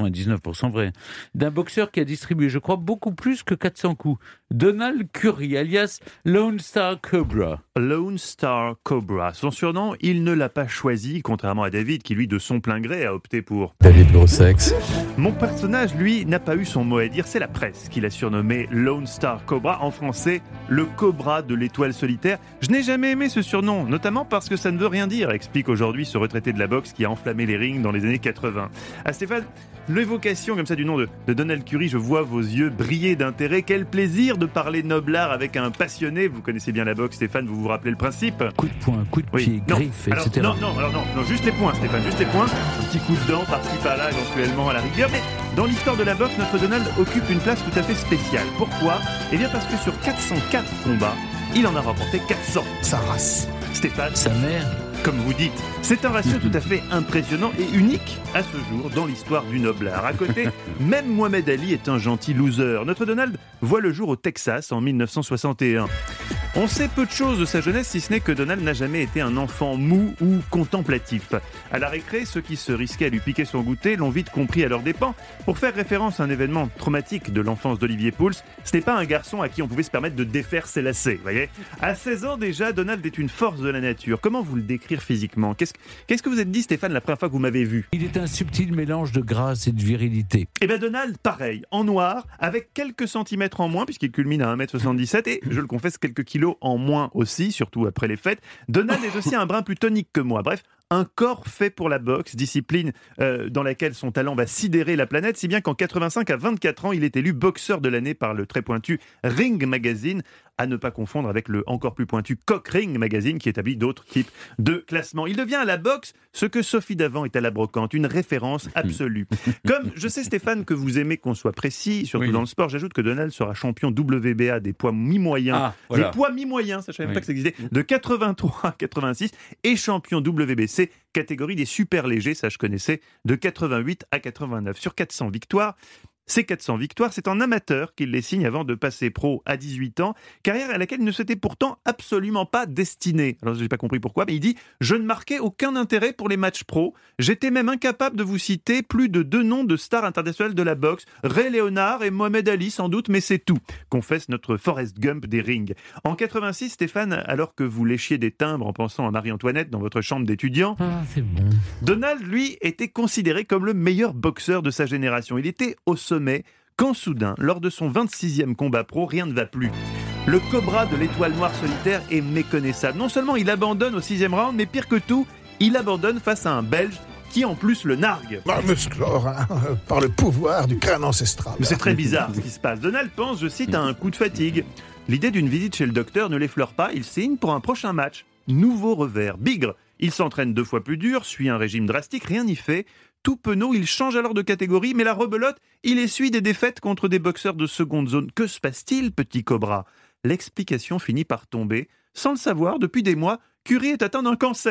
99% vrai, d'un boxeur qui a distribué, je crois, beaucoup plus que 400 coups. Donald Curry, alias Lone Star Cobra. Lone Star Cobra. Son surnom, il ne l'a pas choisi, contrairement à David, qui lui, de son plein gré, a opté pour David Grossex. Mon personnage, lui, n'a pas eu son mot à dire. C'est la presse qui l'a surnommé Lone Star Cobra. En français, le cobra de l'étoile solitaire. Je n'ai jamais aimé ce surnom, notamment parce que ça ne veut rien dire, explique aujourd'hui ce retraité de la boxe qui a enflammé les rings dans les années 80. Ah Stéphane, l'évocation comme ça du nom de Donald Curry, je vois vos yeux briller d'intérêt. Quel plaisir de parler noblard avec un passionné. Vous connaissez bien la boxe, Stéphane, vous vous rappelez le principe ? Coup de poing, coup de pied, griffe, etc. Non, juste les points, Stéphane, juste les points. Un petit coup de dent par-ci par-là, éventuellement à la rigueur. Mais dans l'histoire de la boxe, notre Donald occupe une place tout à fait spéciale. Pourquoi ? Eh bien parce que sur 404 combats, il en a remporté 400. Sa race. Stéphane, sa mère, comme vous dites, c'est un ratio tout à fait impressionnant et unique à ce jour dans l'histoire du noblard. À côté, même Mohamed Ali est un gentil loser. Notre Donald voit le jour au Texas en 1961. On sait peu de choses de sa jeunesse, si ce n'est que Donald n'a jamais été un enfant mou ou contemplatif. À la récré, ceux qui se risquaient à lui piquer son goûter l'ont vite compris à leurs dépens. Pour faire référence à un événement traumatique de l'enfance d'Olivier Pouls, ce n'est pas un garçon à qui on pouvait se permettre de défaire ses lacets, voyez. À 16 ans déjà, Donald est une force de la nature. Comment vous le décrire physiquement ? Qu'est-ce que vous êtes dit, Stéphane, la première fois que vous m'avez vu ? Il est un subtil mélange de grâce et de virilité. Eh bien Donald, pareil, en noir, avec quelques centimètres en moins, puisqu'il culmine à 1m77, et je le confesse, quelques kilos en moins aussi, surtout après les fêtes. Donald est aussi un brin plus tonique que moi. Bref, un corps fait pour la boxe, discipline dans laquelle son talent va sidérer la planète, si bien qu'en 85 à 24 ans, il est élu boxeur de l'année par le très pointu Ring Magazine, à ne pas confondre avec le encore plus pointu Cock Ring Magazine qui établit d'autres types de classements. Il devient à la boxe ce que Sophie Davant est à la brocante, une référence absolue. Comme je sais, Stéphane, que vous aimez qu'on soit précis, surtout dans le sport, j'ajoute que Donald sera champion WBA des poids mi-moyens, des poids mi-moyens, ça je savais même pas que ça existait, de 83 à 86, et champion WBC, catégorie des super légers, ça je connaissais, de 88 à 89. Sur 400 victoires, ces 400 victoires, c'est en amateur qu'il les signe avant de passer pro à 18 ans, carrière à laquelle il ne s'était pourtant absolument pas destiné. Alors je n'ai pas compris pourquoi, mais il dit « Je ne marquais aucun intérêt pour les matchs pro. J'étais même incapable de vous citer plus de 2 noms de stars internationales de la boxe, Ray Leonard et Mohamed Ali sans doute, mais c'est tout », confesse notre Forrest Gump des rings. En 86, Stéphane, alors que vous léchiez des timbres en pensant à Marie-Antoinette dans votre chambre d'étudiant, c'est bon. Donald, lui, était considéré comme le meilleur boxeur de sa génération. Il était au sommet, quand soudain, lors de son 26e combat pro, rien ne va plus. Le cobra de l'étoile noire solitaire est méconnaissable. Non seulement il abandonne au 6e round, mais pire que tout, il abandonne face à un Belge qui en plus le nargue. Musclor, hein, par le pouvoir du crâne ancestral. Mais c'est très bizarre ce qui se passe. Donald pense, je cite, à un coup de fatigue. L'idée d'une visite chez le docteur ne l'effleure pas, il signe pour un prochain match. Nouveau revers, bigre. Il s'entraîne 2 fois plus dur, suit un régime drastique, rien n'y fait. Tout penaud, il change alors de catégorie, mais la rebelote, il essuie des défaites contre des boxeurs de seconde zone. Que se passe-t-il, petit cobra ? L'explication finit par tomber. Sans le savoir, depuis des mois, Curry est atteint d'un cancer.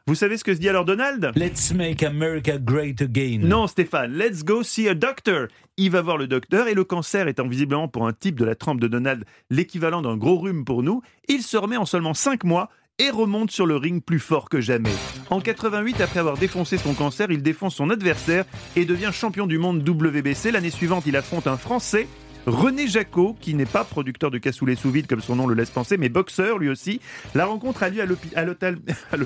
Vous savez ce que se dit alors Donald ? Let's make America great again. Non Stéphane, let's go see a doctor. Il va voir le docteur et le cancer étant visiblement pour un type de la trempe de Donald l'équivalent d'un gros rhume pour nous, il se remet en seulement 5 mois et remonte sur le ring plus fort que jamais. En 88, après avoir défoncé son cancer, il défonce son adversaire et devient champion du monde WBC. L'année suivante, il affronte un Français, René Jacot, qui n'est pas producteur de cassoulet sous vide comme son nom le laisse penser, mais boxeur lui aussi. La rencontre a lieu à l'hôtel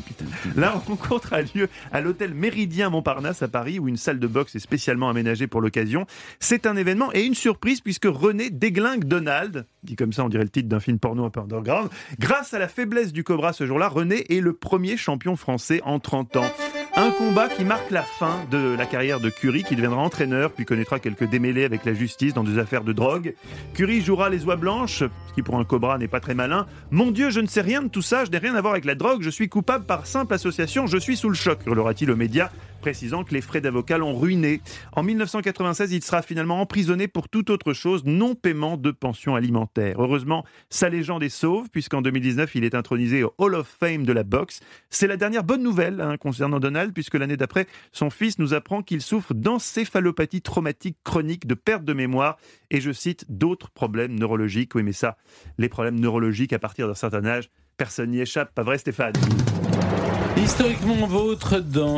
Méridien Montparnasse à Paris, où une salle de boxe est spécialement aménagée pour l'occasion. C'est un événement et une surprise puisque René déglingue Donald, dit comme ça on dirait le titre d'un film porno un peu underground. Grâce à la faiblesse du Cobra ce jour-là, René est le premier champion français en 30 ans. Un combat qui marque la fin de la carrière de Curie, qui deviendra entraîneur, puis connaîtra quelques démêlés avec la justice dans des affaires de drogue. Curie jouera les oies blanches, ce qui pour un cobra n'est pas très malin. « Mon Dieu, je ne sais rien de tout ça, je n'ai rien à voir avec la drogue, je suis coupable par simple association, je suis sous le choc », hurlera-t-il aux médias, précisant que les frais d'avocat l'ont ruiné. En 1996, il sera finalement emprisonné pour toute autre chose, non-paiement de pension alimentaire. Heureusement, sa légende est sauve, puisqu'en 2019, il est intronisé au Hall of Fame de la boxe. C'est la dernière bonne nouvelle concernant Donald, puisque l'année d'après, son fils nous apprend qu'il souffre d'encéphalopathie traumatique chronique, de perte de mémoire, et je cite, d'autres problèmes neurologiques. Oui, mais ça, les problèmes neurologiques à partir d'un certain âge, personne n'y échappe, pas vrai Stéphane ? Historiquement vôtre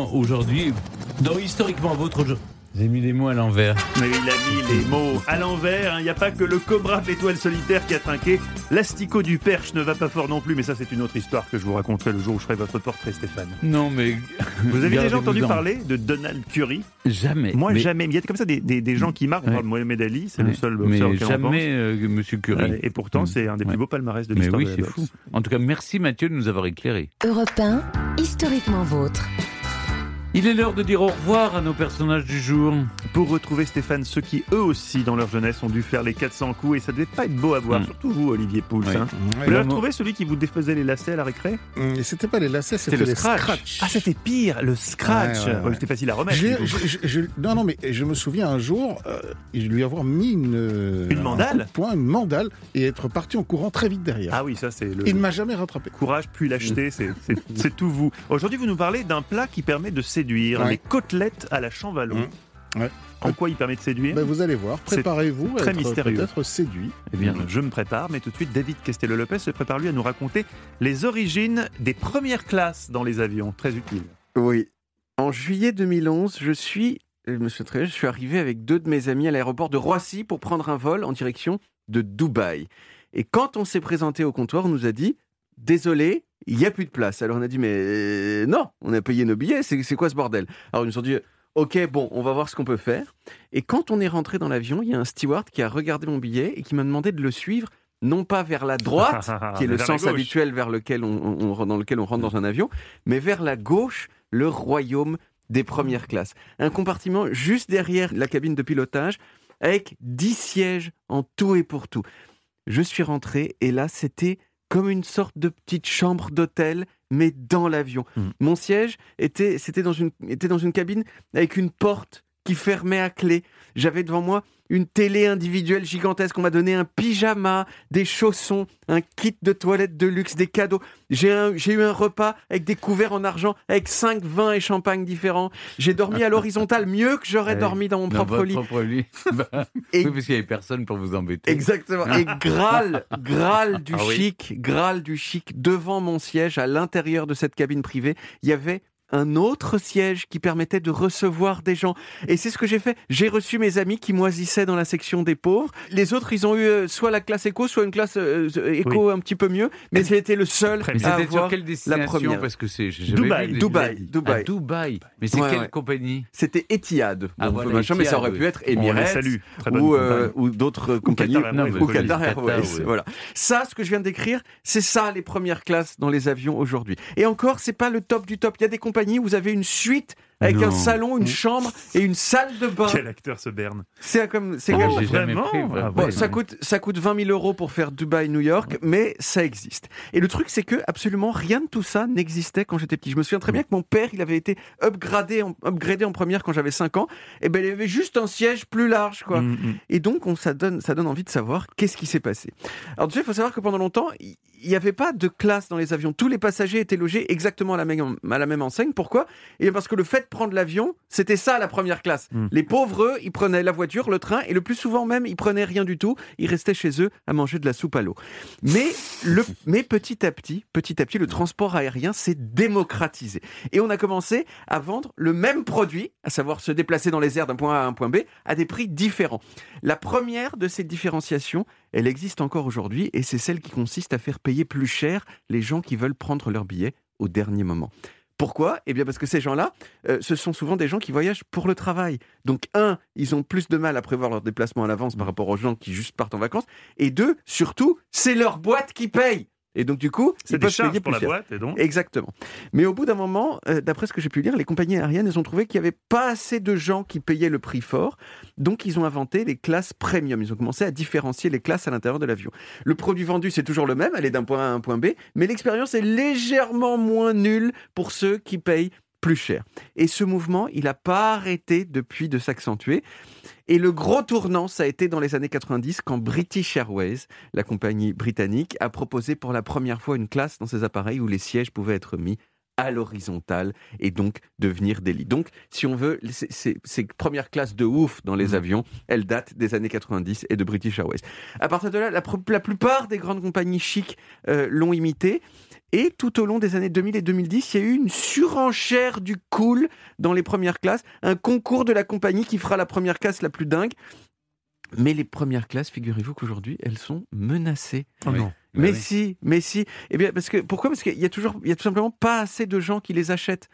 dans Historiquement vôtre. J'ai mis les mots à l'envers. Mais il a mis les mots à l'envers. Il n'y a pas que le cobra de l'étoile solitaire qui a trinqué. L'asticot du perche ne va pas fort non plus. Mais ça, c'est une autre histoire que je vous raconterai le jour où je ferai votre portrait, Stéphane. Non, mais... Vous avez déjà entendu parler de Donald Curry ? Jamais. Moi, jamais. Mais il y a comme ça des gens qui marquent. On parle de Mohamed Ali, c'est le seul boxeur auquel on pense. Mais jamais Monsieur Curry. Et pourtant, c'est un des plus beaux palmarès de l'histoire de la boxe. Mais oui, c'est fou. En tout cas, merci Mathieu de nous avoir éclairés. Europe 1, historiquement vôtre. Il est l'heure de dire au revoir à nos personnages du jour. Pour retrouver Stéphane, ceux qui eux aussi dans leur jeunesse ont dû faire les 400 coups et ça devait pas être beau à voir, surtout vous Olivier Pouls. Oui. Vous l'avez retrouvé celui qui vous défaisait les lacets à la récré ? Et c'était pas les lacets, c'était le les scratch. Ah c'était pire, le scratch. Ouais. C'était facile à remettre. Non mais je me souviens un jour, lui avoir mis une mandale, une mandale et être parti en courant très vite derrière. Ah oui, ça c'est le. Il ne m'a jamais rattrapé. Courage puis lâcheté, c'est tout vous. Aujourd'hui vous nous parlez d'un plat qui permet de séduire, les côtelettes à la Champvallon. Ouais. En quoi il permet de séduire ? Vous allez voir, préparez-vous à être séduit. Eh bien, je me prépare, mais tout de suite, David Castello-Lopez se prépare lui à nous raconter les origines des premières classes dans les avions. Très utile. Oui. En juillet 2011, je suis arrivé avec 2 de mes amis à l'aéroport de Roissy pour prendre un vol en direction de Dubaï. Et quand on s'est présenté au comptoir, on nous a dit « Désolé, il n'y a plus de place ». Alors on a dit « Mais non, on a payé nos billets, c'est quoi ce bordel ?» Alors ils nous ont dit « Ok, bon, on va voir ce qu'on peut faire ». Et quand on est rentré dans l'avion, il y a un steward qui a regardé mon billet et qui m'a demandé de le suivre, non pas vers la droite, qui est le sens habituel dans lequel on rentre dans un avion, mais vers la gauche, le royaume des premières classes. Un compartiment juste derrière la cabine de pilotage, avec 10 sièges en tout et pour tout. Je suis rentré et là, c'était comme une sorte de petite chambre d'hôtel, mais dans l'avion. Mon siège était dans une cabine avec une porte qui fermait à clé. J'avais devant moi une télé individuelle gigantesque. On m'a donné un pyjama, des chaussons, un kit de toilette de luxe, des cadeaux. J'ai eu un repas avec des couverts en argent, avec 5 vins et champagne différents. J'ai dormi à l'horizontale mieux que j'aurais dormi dans mon propre lit. Oui, parce qu'il n'y avait personne pour vous embêter. Exactement. Et Graal du chic, devant mon siège, à l'intérieur de cette cabine privée, il y avait un autre siège qui permettait de recevoir des gens. Et c'est ce que j'ai fait. J'ai reçu mes amis qui moisissaient dans la section des pauvres. Les autres, ils ont eu soit la classe éco, soit une classe éco un petit peu mieux. Mais c'était le seul à avoir sur quelle destination, la première. Parce que c'est Dubaï. Mais c'est quelle compagnie ? C'était Etihad. Etihad, mais ça aurait pu être Emirates ou d'autres compagnies. Ou Qatar Airways. Voilà. Ça, ce que je viens de décrire, c'est ça les premières classes dans les avions aujourd'hui. Et encore, c'est pas le top du top. Il y a des compagnies où vous avez une suite avec un salon, une chambre et une salle de bain. Quel acteur ce Berne. C'est j'ai jamais pris. Ça coûte 20 000 € pour faire Dubaï-New York, mais ça existe. Et le truc, c'est que absolument rien de tout ça n'existait quand j'étais petit. Je me souviens très bien que mon père, il avait été upgradé en première quand j'avais 5 ans. Et ben, il avait juste un siège plus large, quoi. Et donc, ça donne envie de savoir qu'est-ce qui s'est passé. Alors déjà, il faut savoir que pendant longtemps, il n'y avait pas de classe dans les avions. Tous les passagers étaient logés exactement à la même enseigne. Pourquoi ? Et parce que le fait de prendre l'avion, c'était ça la première classe. Les pauvres, eux, ils prenaient la voiture, le train, et le plus souvent même, ils prenaient rien du tout. Ils restaient chez eux à manger de la soupe à l'eau. Mais petit à petit, le transport aérien s'est démocratisé. Et on a commencé à vendre le même produit, à savoir se déplacer dans les airs d'un point A à un point B, à des prix différents. La première de ces différenciations, elle existe encore aujourd'hui, et c'est celle qui consiste à faire payer plus cher les gens qui veulent prendre leur billet au dernier moment. Pourquoi ? Eh bien parce que ces gens-là, ce sont souvent des gens qui voyagent pour le travail. Donc ils ont plus de mal à prévoir leur déplacement à l'avance par rapport aux gens qui juste partent en vacances. Et 2, surtout, c'est leur boîte qui paye. Et donc, du coup, c'est des charges pour la boîte, et donc Exactement. Mais au bout d'un moment, d'après ce que j'ai pu lire, les compagnies aériennes, elles ont trouvé qu'il n'y avait pas assez de gens qui payaient le prix fort. Donc, ils ont inventé les classes premium. Ils ont commencé à différencier les classes à l'intérieur de l'avion. Le produit vendu, c'est toujours le même, aller d'un point A à un point B, mais l'expérience est légèrement moins nulle pour ceux qui payent plus cher. Et ce mouvement, il n'a pas arrêté depuis de s'accentuer. Et le gros tournant, ça a été dans les années 90, quand British Airways, la compagnie britannique, a proposé pour la première fois une classe dans ses appareils où les sièges pouvaient être mis à l'horizontale et donc devenir des lits. Donc, si on veut, ces premières classes de ouf dans les avions, elles datent des années 90 et de British Airways. À partir de là, la plupart des grandes compagnies chics l'ont imité. Et tout au long des années 2000 et 2010, il y a eu une surenchère du cool dans les premières classes, un concours de la compagnie qui fera la première classe la plus dingue. Mais les premières classes, figurez-vous qu'aujourd'hui, elles sont menacées. Oh non. Mais si. Eh bien, pourquoi ? Parce qu'il y a tout simplement pas assez de gens qui les achètent.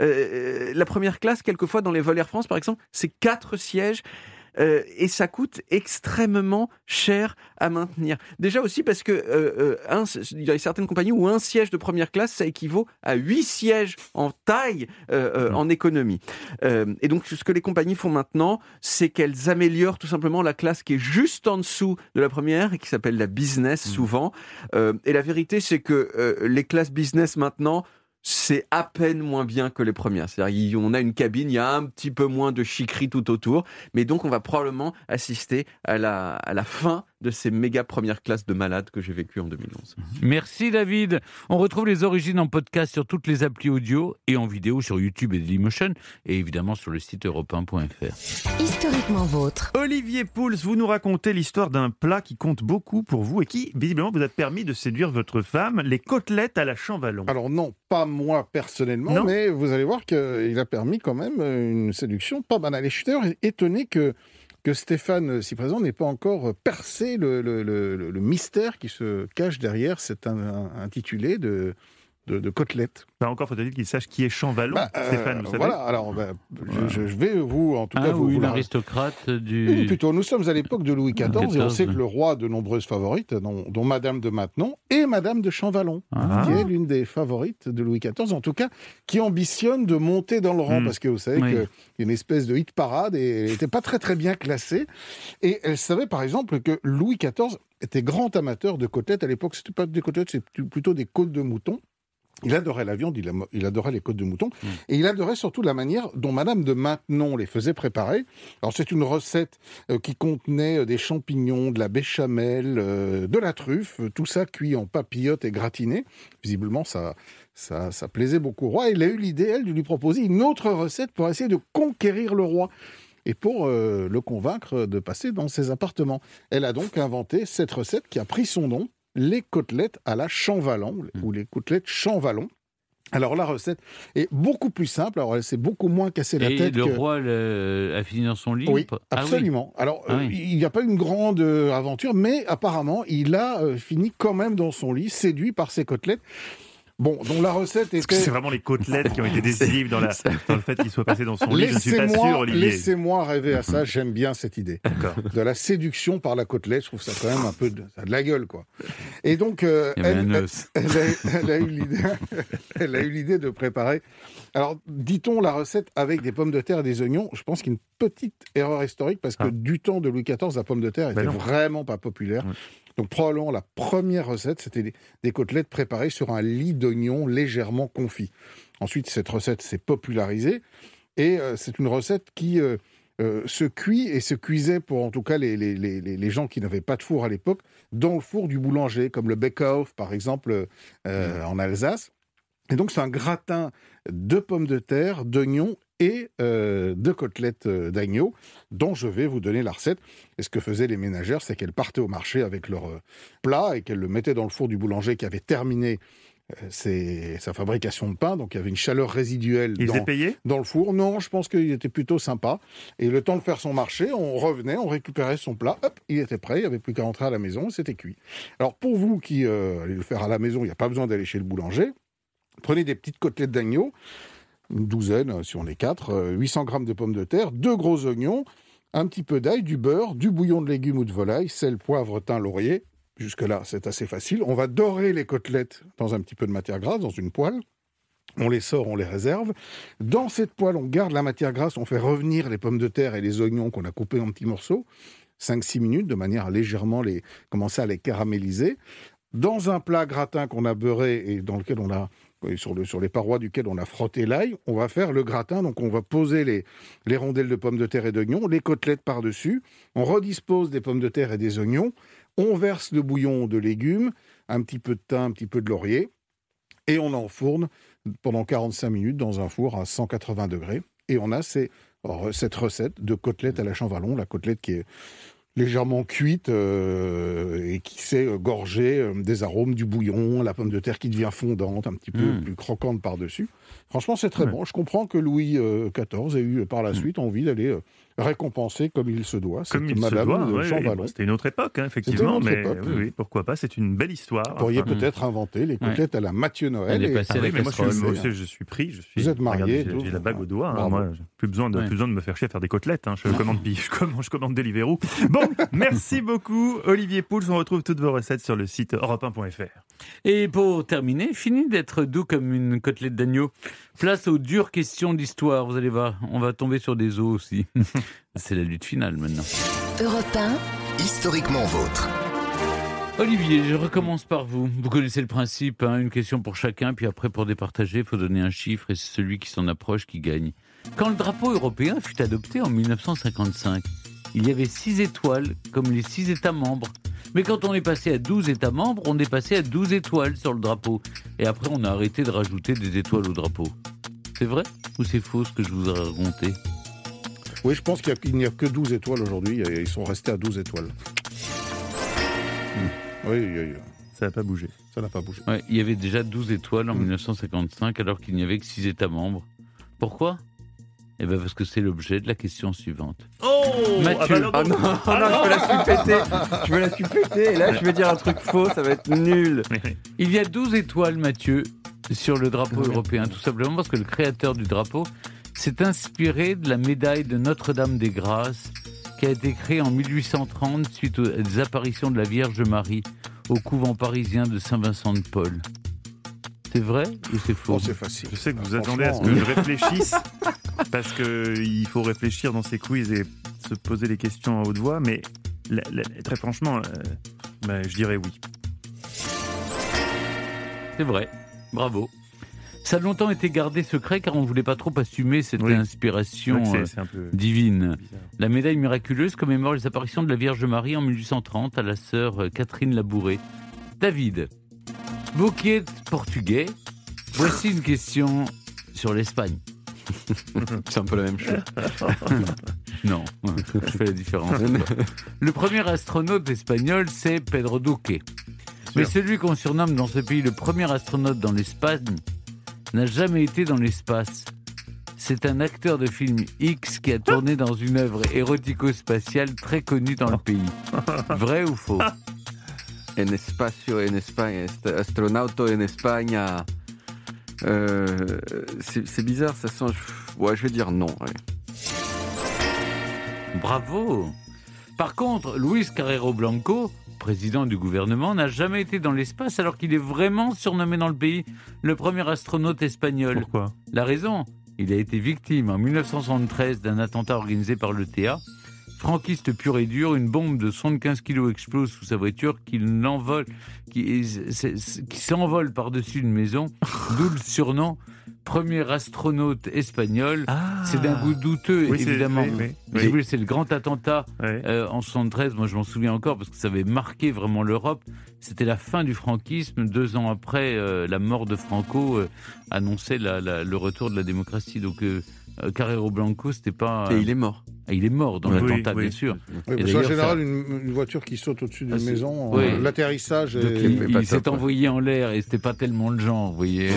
La première classe, quelquefois, dans les vols Air France, par exemple, c'est 4 sièges. Et ça coûte extrêmement cher à maintenir. Déjà aussi parce que il y a certaines compagnies où un siège de première classe, ça équivaut à 8 sièges en taille en économie. Et donc, ce que les compagnies font maintenant, c'est qu'elles améliorent tout simplement la classe qui est juste en dessous de la première et qui s'appelle la business souvent. Et la vérité, c'est que les classes business maintenant, c'est à peine moins bien que les premières. C'est-à-dire on a une cabine, il y a un petit peu moins de chiquerie tout autour, mais donc on va probablement assister à la fin de ces méga premières classes de malades que j'ai vécues en 2011. Merci David. On retrouve les origines en podcast sur toutes les applis audio et en vidéo sur YouTube et Dailymotion et évidemment sur le site europe1.fr. Historiquement vôtre. Olivier Pouls, vous nous racontez l'histoire d'un plat qui compte beaucoup pour vous et qui, visiblement, vous a permis de séduire votre femme, les côtelettes à la Champvallon. Alors non, pas moi personnellement, mais vous allez voir qu'il a permis quand même une séduction pas banale. Et je suis d'ailleurs étonné que Stéphane, si présent, n'ait pas encore percé le mystère qui se cache derrière cet intitulé de côtelettes. Encore faut-il qu'il sache qui est Champvallon, Stéphane, vous savez. Voilà, alors je vais en tout cas vous l'aristocrate du... Oui, plutôt, nous sommes à l'époque de Louis XIV et on sait que le roi a de nombreuses favorites, dont Madame de Maintenon et Madame de Champvallon, qui est l'une des favorites de Louis XIV, en tout cas, qui ambitionne de monter dans le rang, parce que vous savez qu'il y a une espèce de hit parade et elle n'était pas très très bien classée. Et elle savait par exemple que Louis XIV était grand amateur de côtelettes. À l'époque, c'était pas des côtelettes, c'est plutôt des côtes de mouton. Il adorait la viande, il adorait les côtes de mouton, et il adorait surtout la manière dont Madame de Maintenon les faisait préparer. Alors c'est une recette qui contenait des champignons, de la béchamel, de la truffe, tout ça cuit en papillote et gratiné. Visiblement, ça plaisait beaucoup au roi. Il a eu l'idée, elle, de lui proposer une autre recette pour essayer de conquérir le roi et pour le convaincre de passer dans ses appartements. Elle a donc inventé cette recette qui a pris son nom, les côtelettes à la Champvallon, ou les côtelettes Champvallon. Alors la recette est beaucoup plus simple, alors elle s'est beaucoup moins cassé la tête. Et le roi a fini dans son lit? Oui, absolument. Alors il n'y a pas une grande aventure, mais apparemment il a fini quand même dans son lit, séduit par ces côtelettes. Bon, donc la recette était... C'est vraiment les côtelettes qui ont été décisives dans le fait qu'il soit passé dans son lit. Je ne suis pas sûr, Olivier. Laissez-moi rêver à ça, j'aime bien cette idée. D'accord. De la séduction par la côtelette, je trouve ça quand même un peu ça a de la gueule, quoi. Et donc, elle a eu l'idée de préparer... Alors, dit-on la recette avec des pommes de terre et des oignons. Je pense qu'il y a une petite erreur historique, parce que du temps de Louis XIV, la pomme de terre était vraiment pas populaire. Donc probablement la première recette, c'était des côtelettes préparées sur un lit d'oignons légèrement confit. Ensuite, cette recette s'est popularisée et c'est une recette qui se cuit et se cuisait pour en tout cas les gens qui n'avaient pas de four à l'époque, dans le four du boulanger, comme le Beckhoff par exemple en Alsace. Et donc c'est un gratin de pommes de terre, d'oignons et de côtelettes d'agneau, dont je vais vous donner la recette. Et ce que faisaient les ménagères, c'est qu'elles partaient au marché avec leur plat et qu'elles le mettaient dans le four du boulanger qui avait terminé sa fabrication de pain. Donc il y avait une chaleur résiduelle dans le four. Non, je pense qu'il était plutôt sympa. Et le temps de faire son marché, on revenait, on récupérait son plat, hop, il était prêt, il n'y avait plus qu'à rentrer à la maison, c'était cuit. Alors pour vous qui allez le faire à la maison, il n'y a pas besoin d'aller chez le boulanger. Prenez des petites côtelettes d'agneau, une douzaine si on est 4, 800 grammes de pommes de terre, 2 gros oignons, un petit peu d'ail, du beurre, du bouillon de légumes ou de volaille, sel, poivre, thym, laurier. Jusque-là, c'est assez facile. On va dorer les côtelettes dans un petit peu de matière grasse, dans une poêle. On les sort, on les réserve. Dans cette poêle, on garde la matière grasse, on fait revenir les pommes de terre et les oignons qu'on a coupés en petits morceaux, 5-6 minutes, de manière à légèrement commencer à les caraméliser. Dans un plat gratin qu'on a beurré et dans lequel on a... Sur les parois duquel on a frotté l'ail, on va faire le gratin. Donc on va poser les rondelles de pommes de terre et d'oignons, les côtelettes par-dessus. On redispose des pommes de terre et des oignons. On verse le bouillon de légumes, un petit peu de thym, un petit peu de laurier. Et on enfourne pendant 45 minutes dans un four à 180 degrés. Et on a cette recette de côtelette à la Champvallon, la côtelette qui est légèrement cuite et qui s'est gorgée des arômes du bouillon, la pomme de terre qui devient fondante, un petit peu plus croquante par-dessus. Franchement, c'est très bon. Je comprends que Louis XIV ait eu par la suite envie d'aller récompenser comme il se doit. Comme il Madame se doit, de Champvallon. C'était une autre époque, effectivement. Oui, pourquoi pas, c'est une belle histoire. Vous pourriez peut-être inventer les côtelettes à la Mathieu Noël. Elle est passée à la casserole. Moi, je suis pris. Vous êtes marié. J'ai la bague au doigt. Moi, plus besoin de me faire chier à faire des côtelettes. Je commande Deliveroo. Bon, merci beaucoup, Olivier Pouls. On retrouve toutes vos recettes sur le site europe1.fr. Et pour terminer, fini d'être doux comme une côtelette d'agneau. Place aux dures questions d'histoire. Vous allez voir, on va tomber sur des os aussi. C'est la lutte finale maintenant. Europe 1. Historiquement vôtre. Olivier, je recommence par vous. Vous connaissez le principe, une question pour chacun, puis après pour départager, il faut donner un chiffre et c'est celui qui s'en approche qui gagne. Quand le drapeau européen fut adopté en 1955, il y avait 6 étoiles, comme les 6 États membres. Mais quand on est passé à 12 États membres, on est passé à 12 étoiles sur le drapeau. Et après, on a arrêté de rajouter des étoiles au drapeau. C'est vrai ou c'est faux ce que je vous ai raconté ? Oui, je pense qu'il n'y a que 12 étoiles aujourd'hui. Ils sont restés à 12 étoiles. Oui. Ça n'a pas bougé. Ouais, il y avait déjà 12 étoiles en 1955 alors qu'il n'y avait que 6 États membres. Pourquoi ? Eh bien parce que c'est l'objet de la question suivante. Oh Mathieu. Non, je me la suis pété. Et là, je vais dire un truc faux, ça va être nul. Il y a 12 étoiles, Mathieu, sur le drapeau européen, tout simplement parce que le créateur du drapeau s'est inspiré de la médaille de Notre-Dame-des-Grâces qui a été créée en 1830 suite aux apparitions de la Vierge Marie au couvent parisien de Saint-Vincent-de-Paul. C'est vrai ou c'est faux ? C'est facile. Je sais que vous attendez à ce que je réfléchisse, parce qu'il faut réfléchir dans ces quiz et se poser les questions à haute voix, mais très franchement, je dirais oui. C'est vrai, bravo. Ça a longtemps été gardé secret car on ne voulait pas trop assumer cette inspiration c'est un peu divine. bizarre. La médaille miraculeuse commémore les apparitions de la Vierge Marie en 1830 à la sœur Catherine Labouré. David, vous qui êtes portugais, voici une question sur l'Espagne. C'est un peu la même chose. Non, je fais la différence. Le premier astronaute espagnol, c'est Pedro Duque. Mais celui qu'on surnomme dans ce pays le premier astronaute dans l'Espagne n'a jamais été dans l'espace. C'est un acteur de film X qui a tourné dans une œuvre érotico-spatiale très connue dans le pays. Vrai ou faux ? En espacio, en España, astronauta en España. C'est bizarre, ça sent... Ouais, je vais dire non. Ouais. Bravo. Par contre, Luis Carrero Blanco, président du gouvernement, n'a jamais été dans l'espace alors qu'il est vraiment surnommé dans le pays le premier astronaute espagnol. Pourquoi ? La raison, il a été victime en 1973 d'un attentat organisé par l'ETA. Franquiste pur et dur, une bombe de 75 kilos explose sous sa voiture qui s'envole par-dessus une maison, d'où le surnom premier astronaute espagnol. C'est d'un goût douteux, oui, évidemment. Oui. C'est le grand attentat en 73. Moi, je m'en souviens encore parce que ça avait marqué vraiment l'Europe. C'était la fin du franquisme. 2 ans après, la mort de Franco annonçait le retour de la démocratie. Donc, Carrero Blanco, c'était pas... Et il est mort. Il est mort dans l'attentat, bien sûr. Oui, parce qu'en général, une voiture qui saute au-dessus d'une maison, l'atterrissage... Il s'est envoyé en l'air et c'était pas tellement le genre, vous voyez.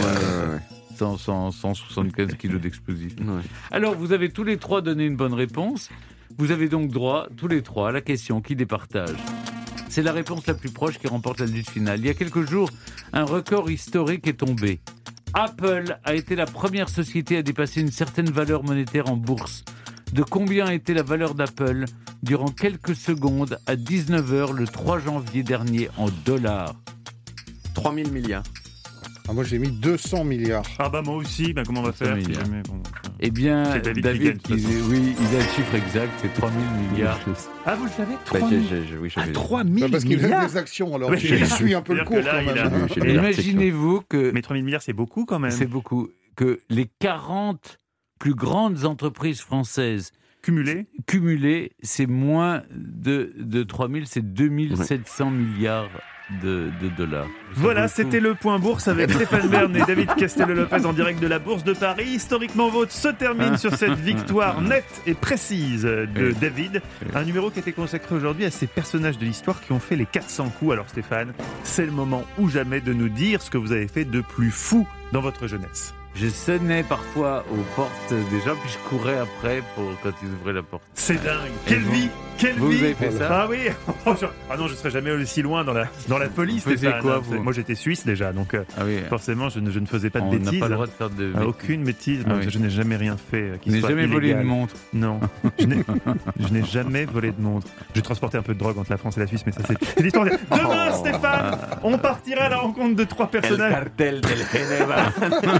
175 kilos d'explosifs. Ouais. Alors, vous avez tous les 3 donné une bonne réponse. Vous avez donc droit, tous les 3, à la question qui départage. C'est la réponse la plus proche qui remporte la lutte finale. Il y a quelques jours, un record historique est tombé. Apple a été la première société à dépasser une certaine valeur monétaire en bourse. De combien était la valeur d'Apple durant quelques secondes à 19h le 3 janvier dernier en dollars ? 3 000 milliards. Moi, j'ai mis 200 milliards. Moi aussi. Comment on va faire si jamais, Eh bien, c'est David il a le chiffre exact, c'est 3 000 milliards. Vous le savez 3 000 parce qu'il a des actions, alors je suis un peu le cours quand même. Imaginez-vous que... Mais 3 000 milliards, c'est beaucoup quand même. C'est beaucoup. Que les 40 plus grandes entreprises françaises cumulées, c'est moins de 3 000, c'est 2 700 milliards de dollars. Voilà, c'était le point bourse avec Stéphane Bern et David Castello-Lopez en direct de la Bourse de Paris. Historiquement Vôtre se termine sur cette victoire nette et précise de David. Un numéro qui a été consacré aujourd'hui à ces personnages de l'histoire qui ont fait les 400 coups. Alors Stéphane, c'est le moment ou jamais de nous dire ce que vous avez fait de plus fou dans votre jeunesse. Je sonnais parfois aux portes des gens, puis je courais après quand ils ouvraient la porte. C'est dingue. Quelle vie. Vous avez fait ça ? Ah oui. Non, je serais jamais aussi loin dans la folie. Vous faisiez quoi, vous ? Moi, j'étais suisse déjà, donc forcément, je ne faisais pas de bêtises. On n'a pas le droit de faire de bêtises. Aucune bêtise. Je n'ai jamais rien fait qui soit illégal. Je n'ai jamais volé de montre. Non, je n'ai jamais volé de montre. J'ai transporté un peu de drogue entre la France et la Suisse, mais ça, c'est l'histoire. Demain, Stéphane, on partira à la rencontre de 3 personnages. El cartel del Geneva.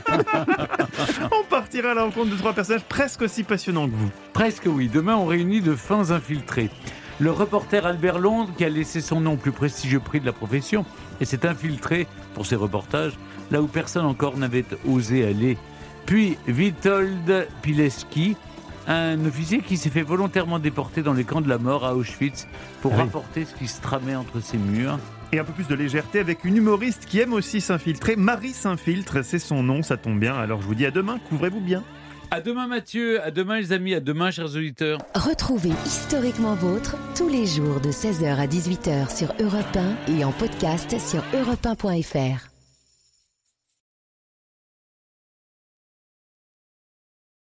On partira à la rencontre de 3 personnages presque aussi passionnants que vous. Presque oui. Demain, on réunit de fins infiltrés. Le reporter Albert Londres, qui a laissé son nom au plus prestigieux prix de la profession, et s'est infiltré pour ses reportages là où personne encore n'avait osé aller. Puis Witold Pilecki, un officier qui s'est fait volontairement déporter dans les camps de la mort à Auschwitz pour rapporter ce qui se tramait entre ces murs. Et un peu plus de légèreté avec une humoriste qui aime aussi s'infiltrer. Marie s'infiltre, c'est son nom, ça tombe bien. Alors je vous dis à demain, couvrez-vous bien. À demain Mathieu, à demain les amis, à demain chers auditeurs. Retrouvez Historiquement Vôtre tous les jours de 16h à 18h sur Europe 1 et en podcast sur europe1.fr.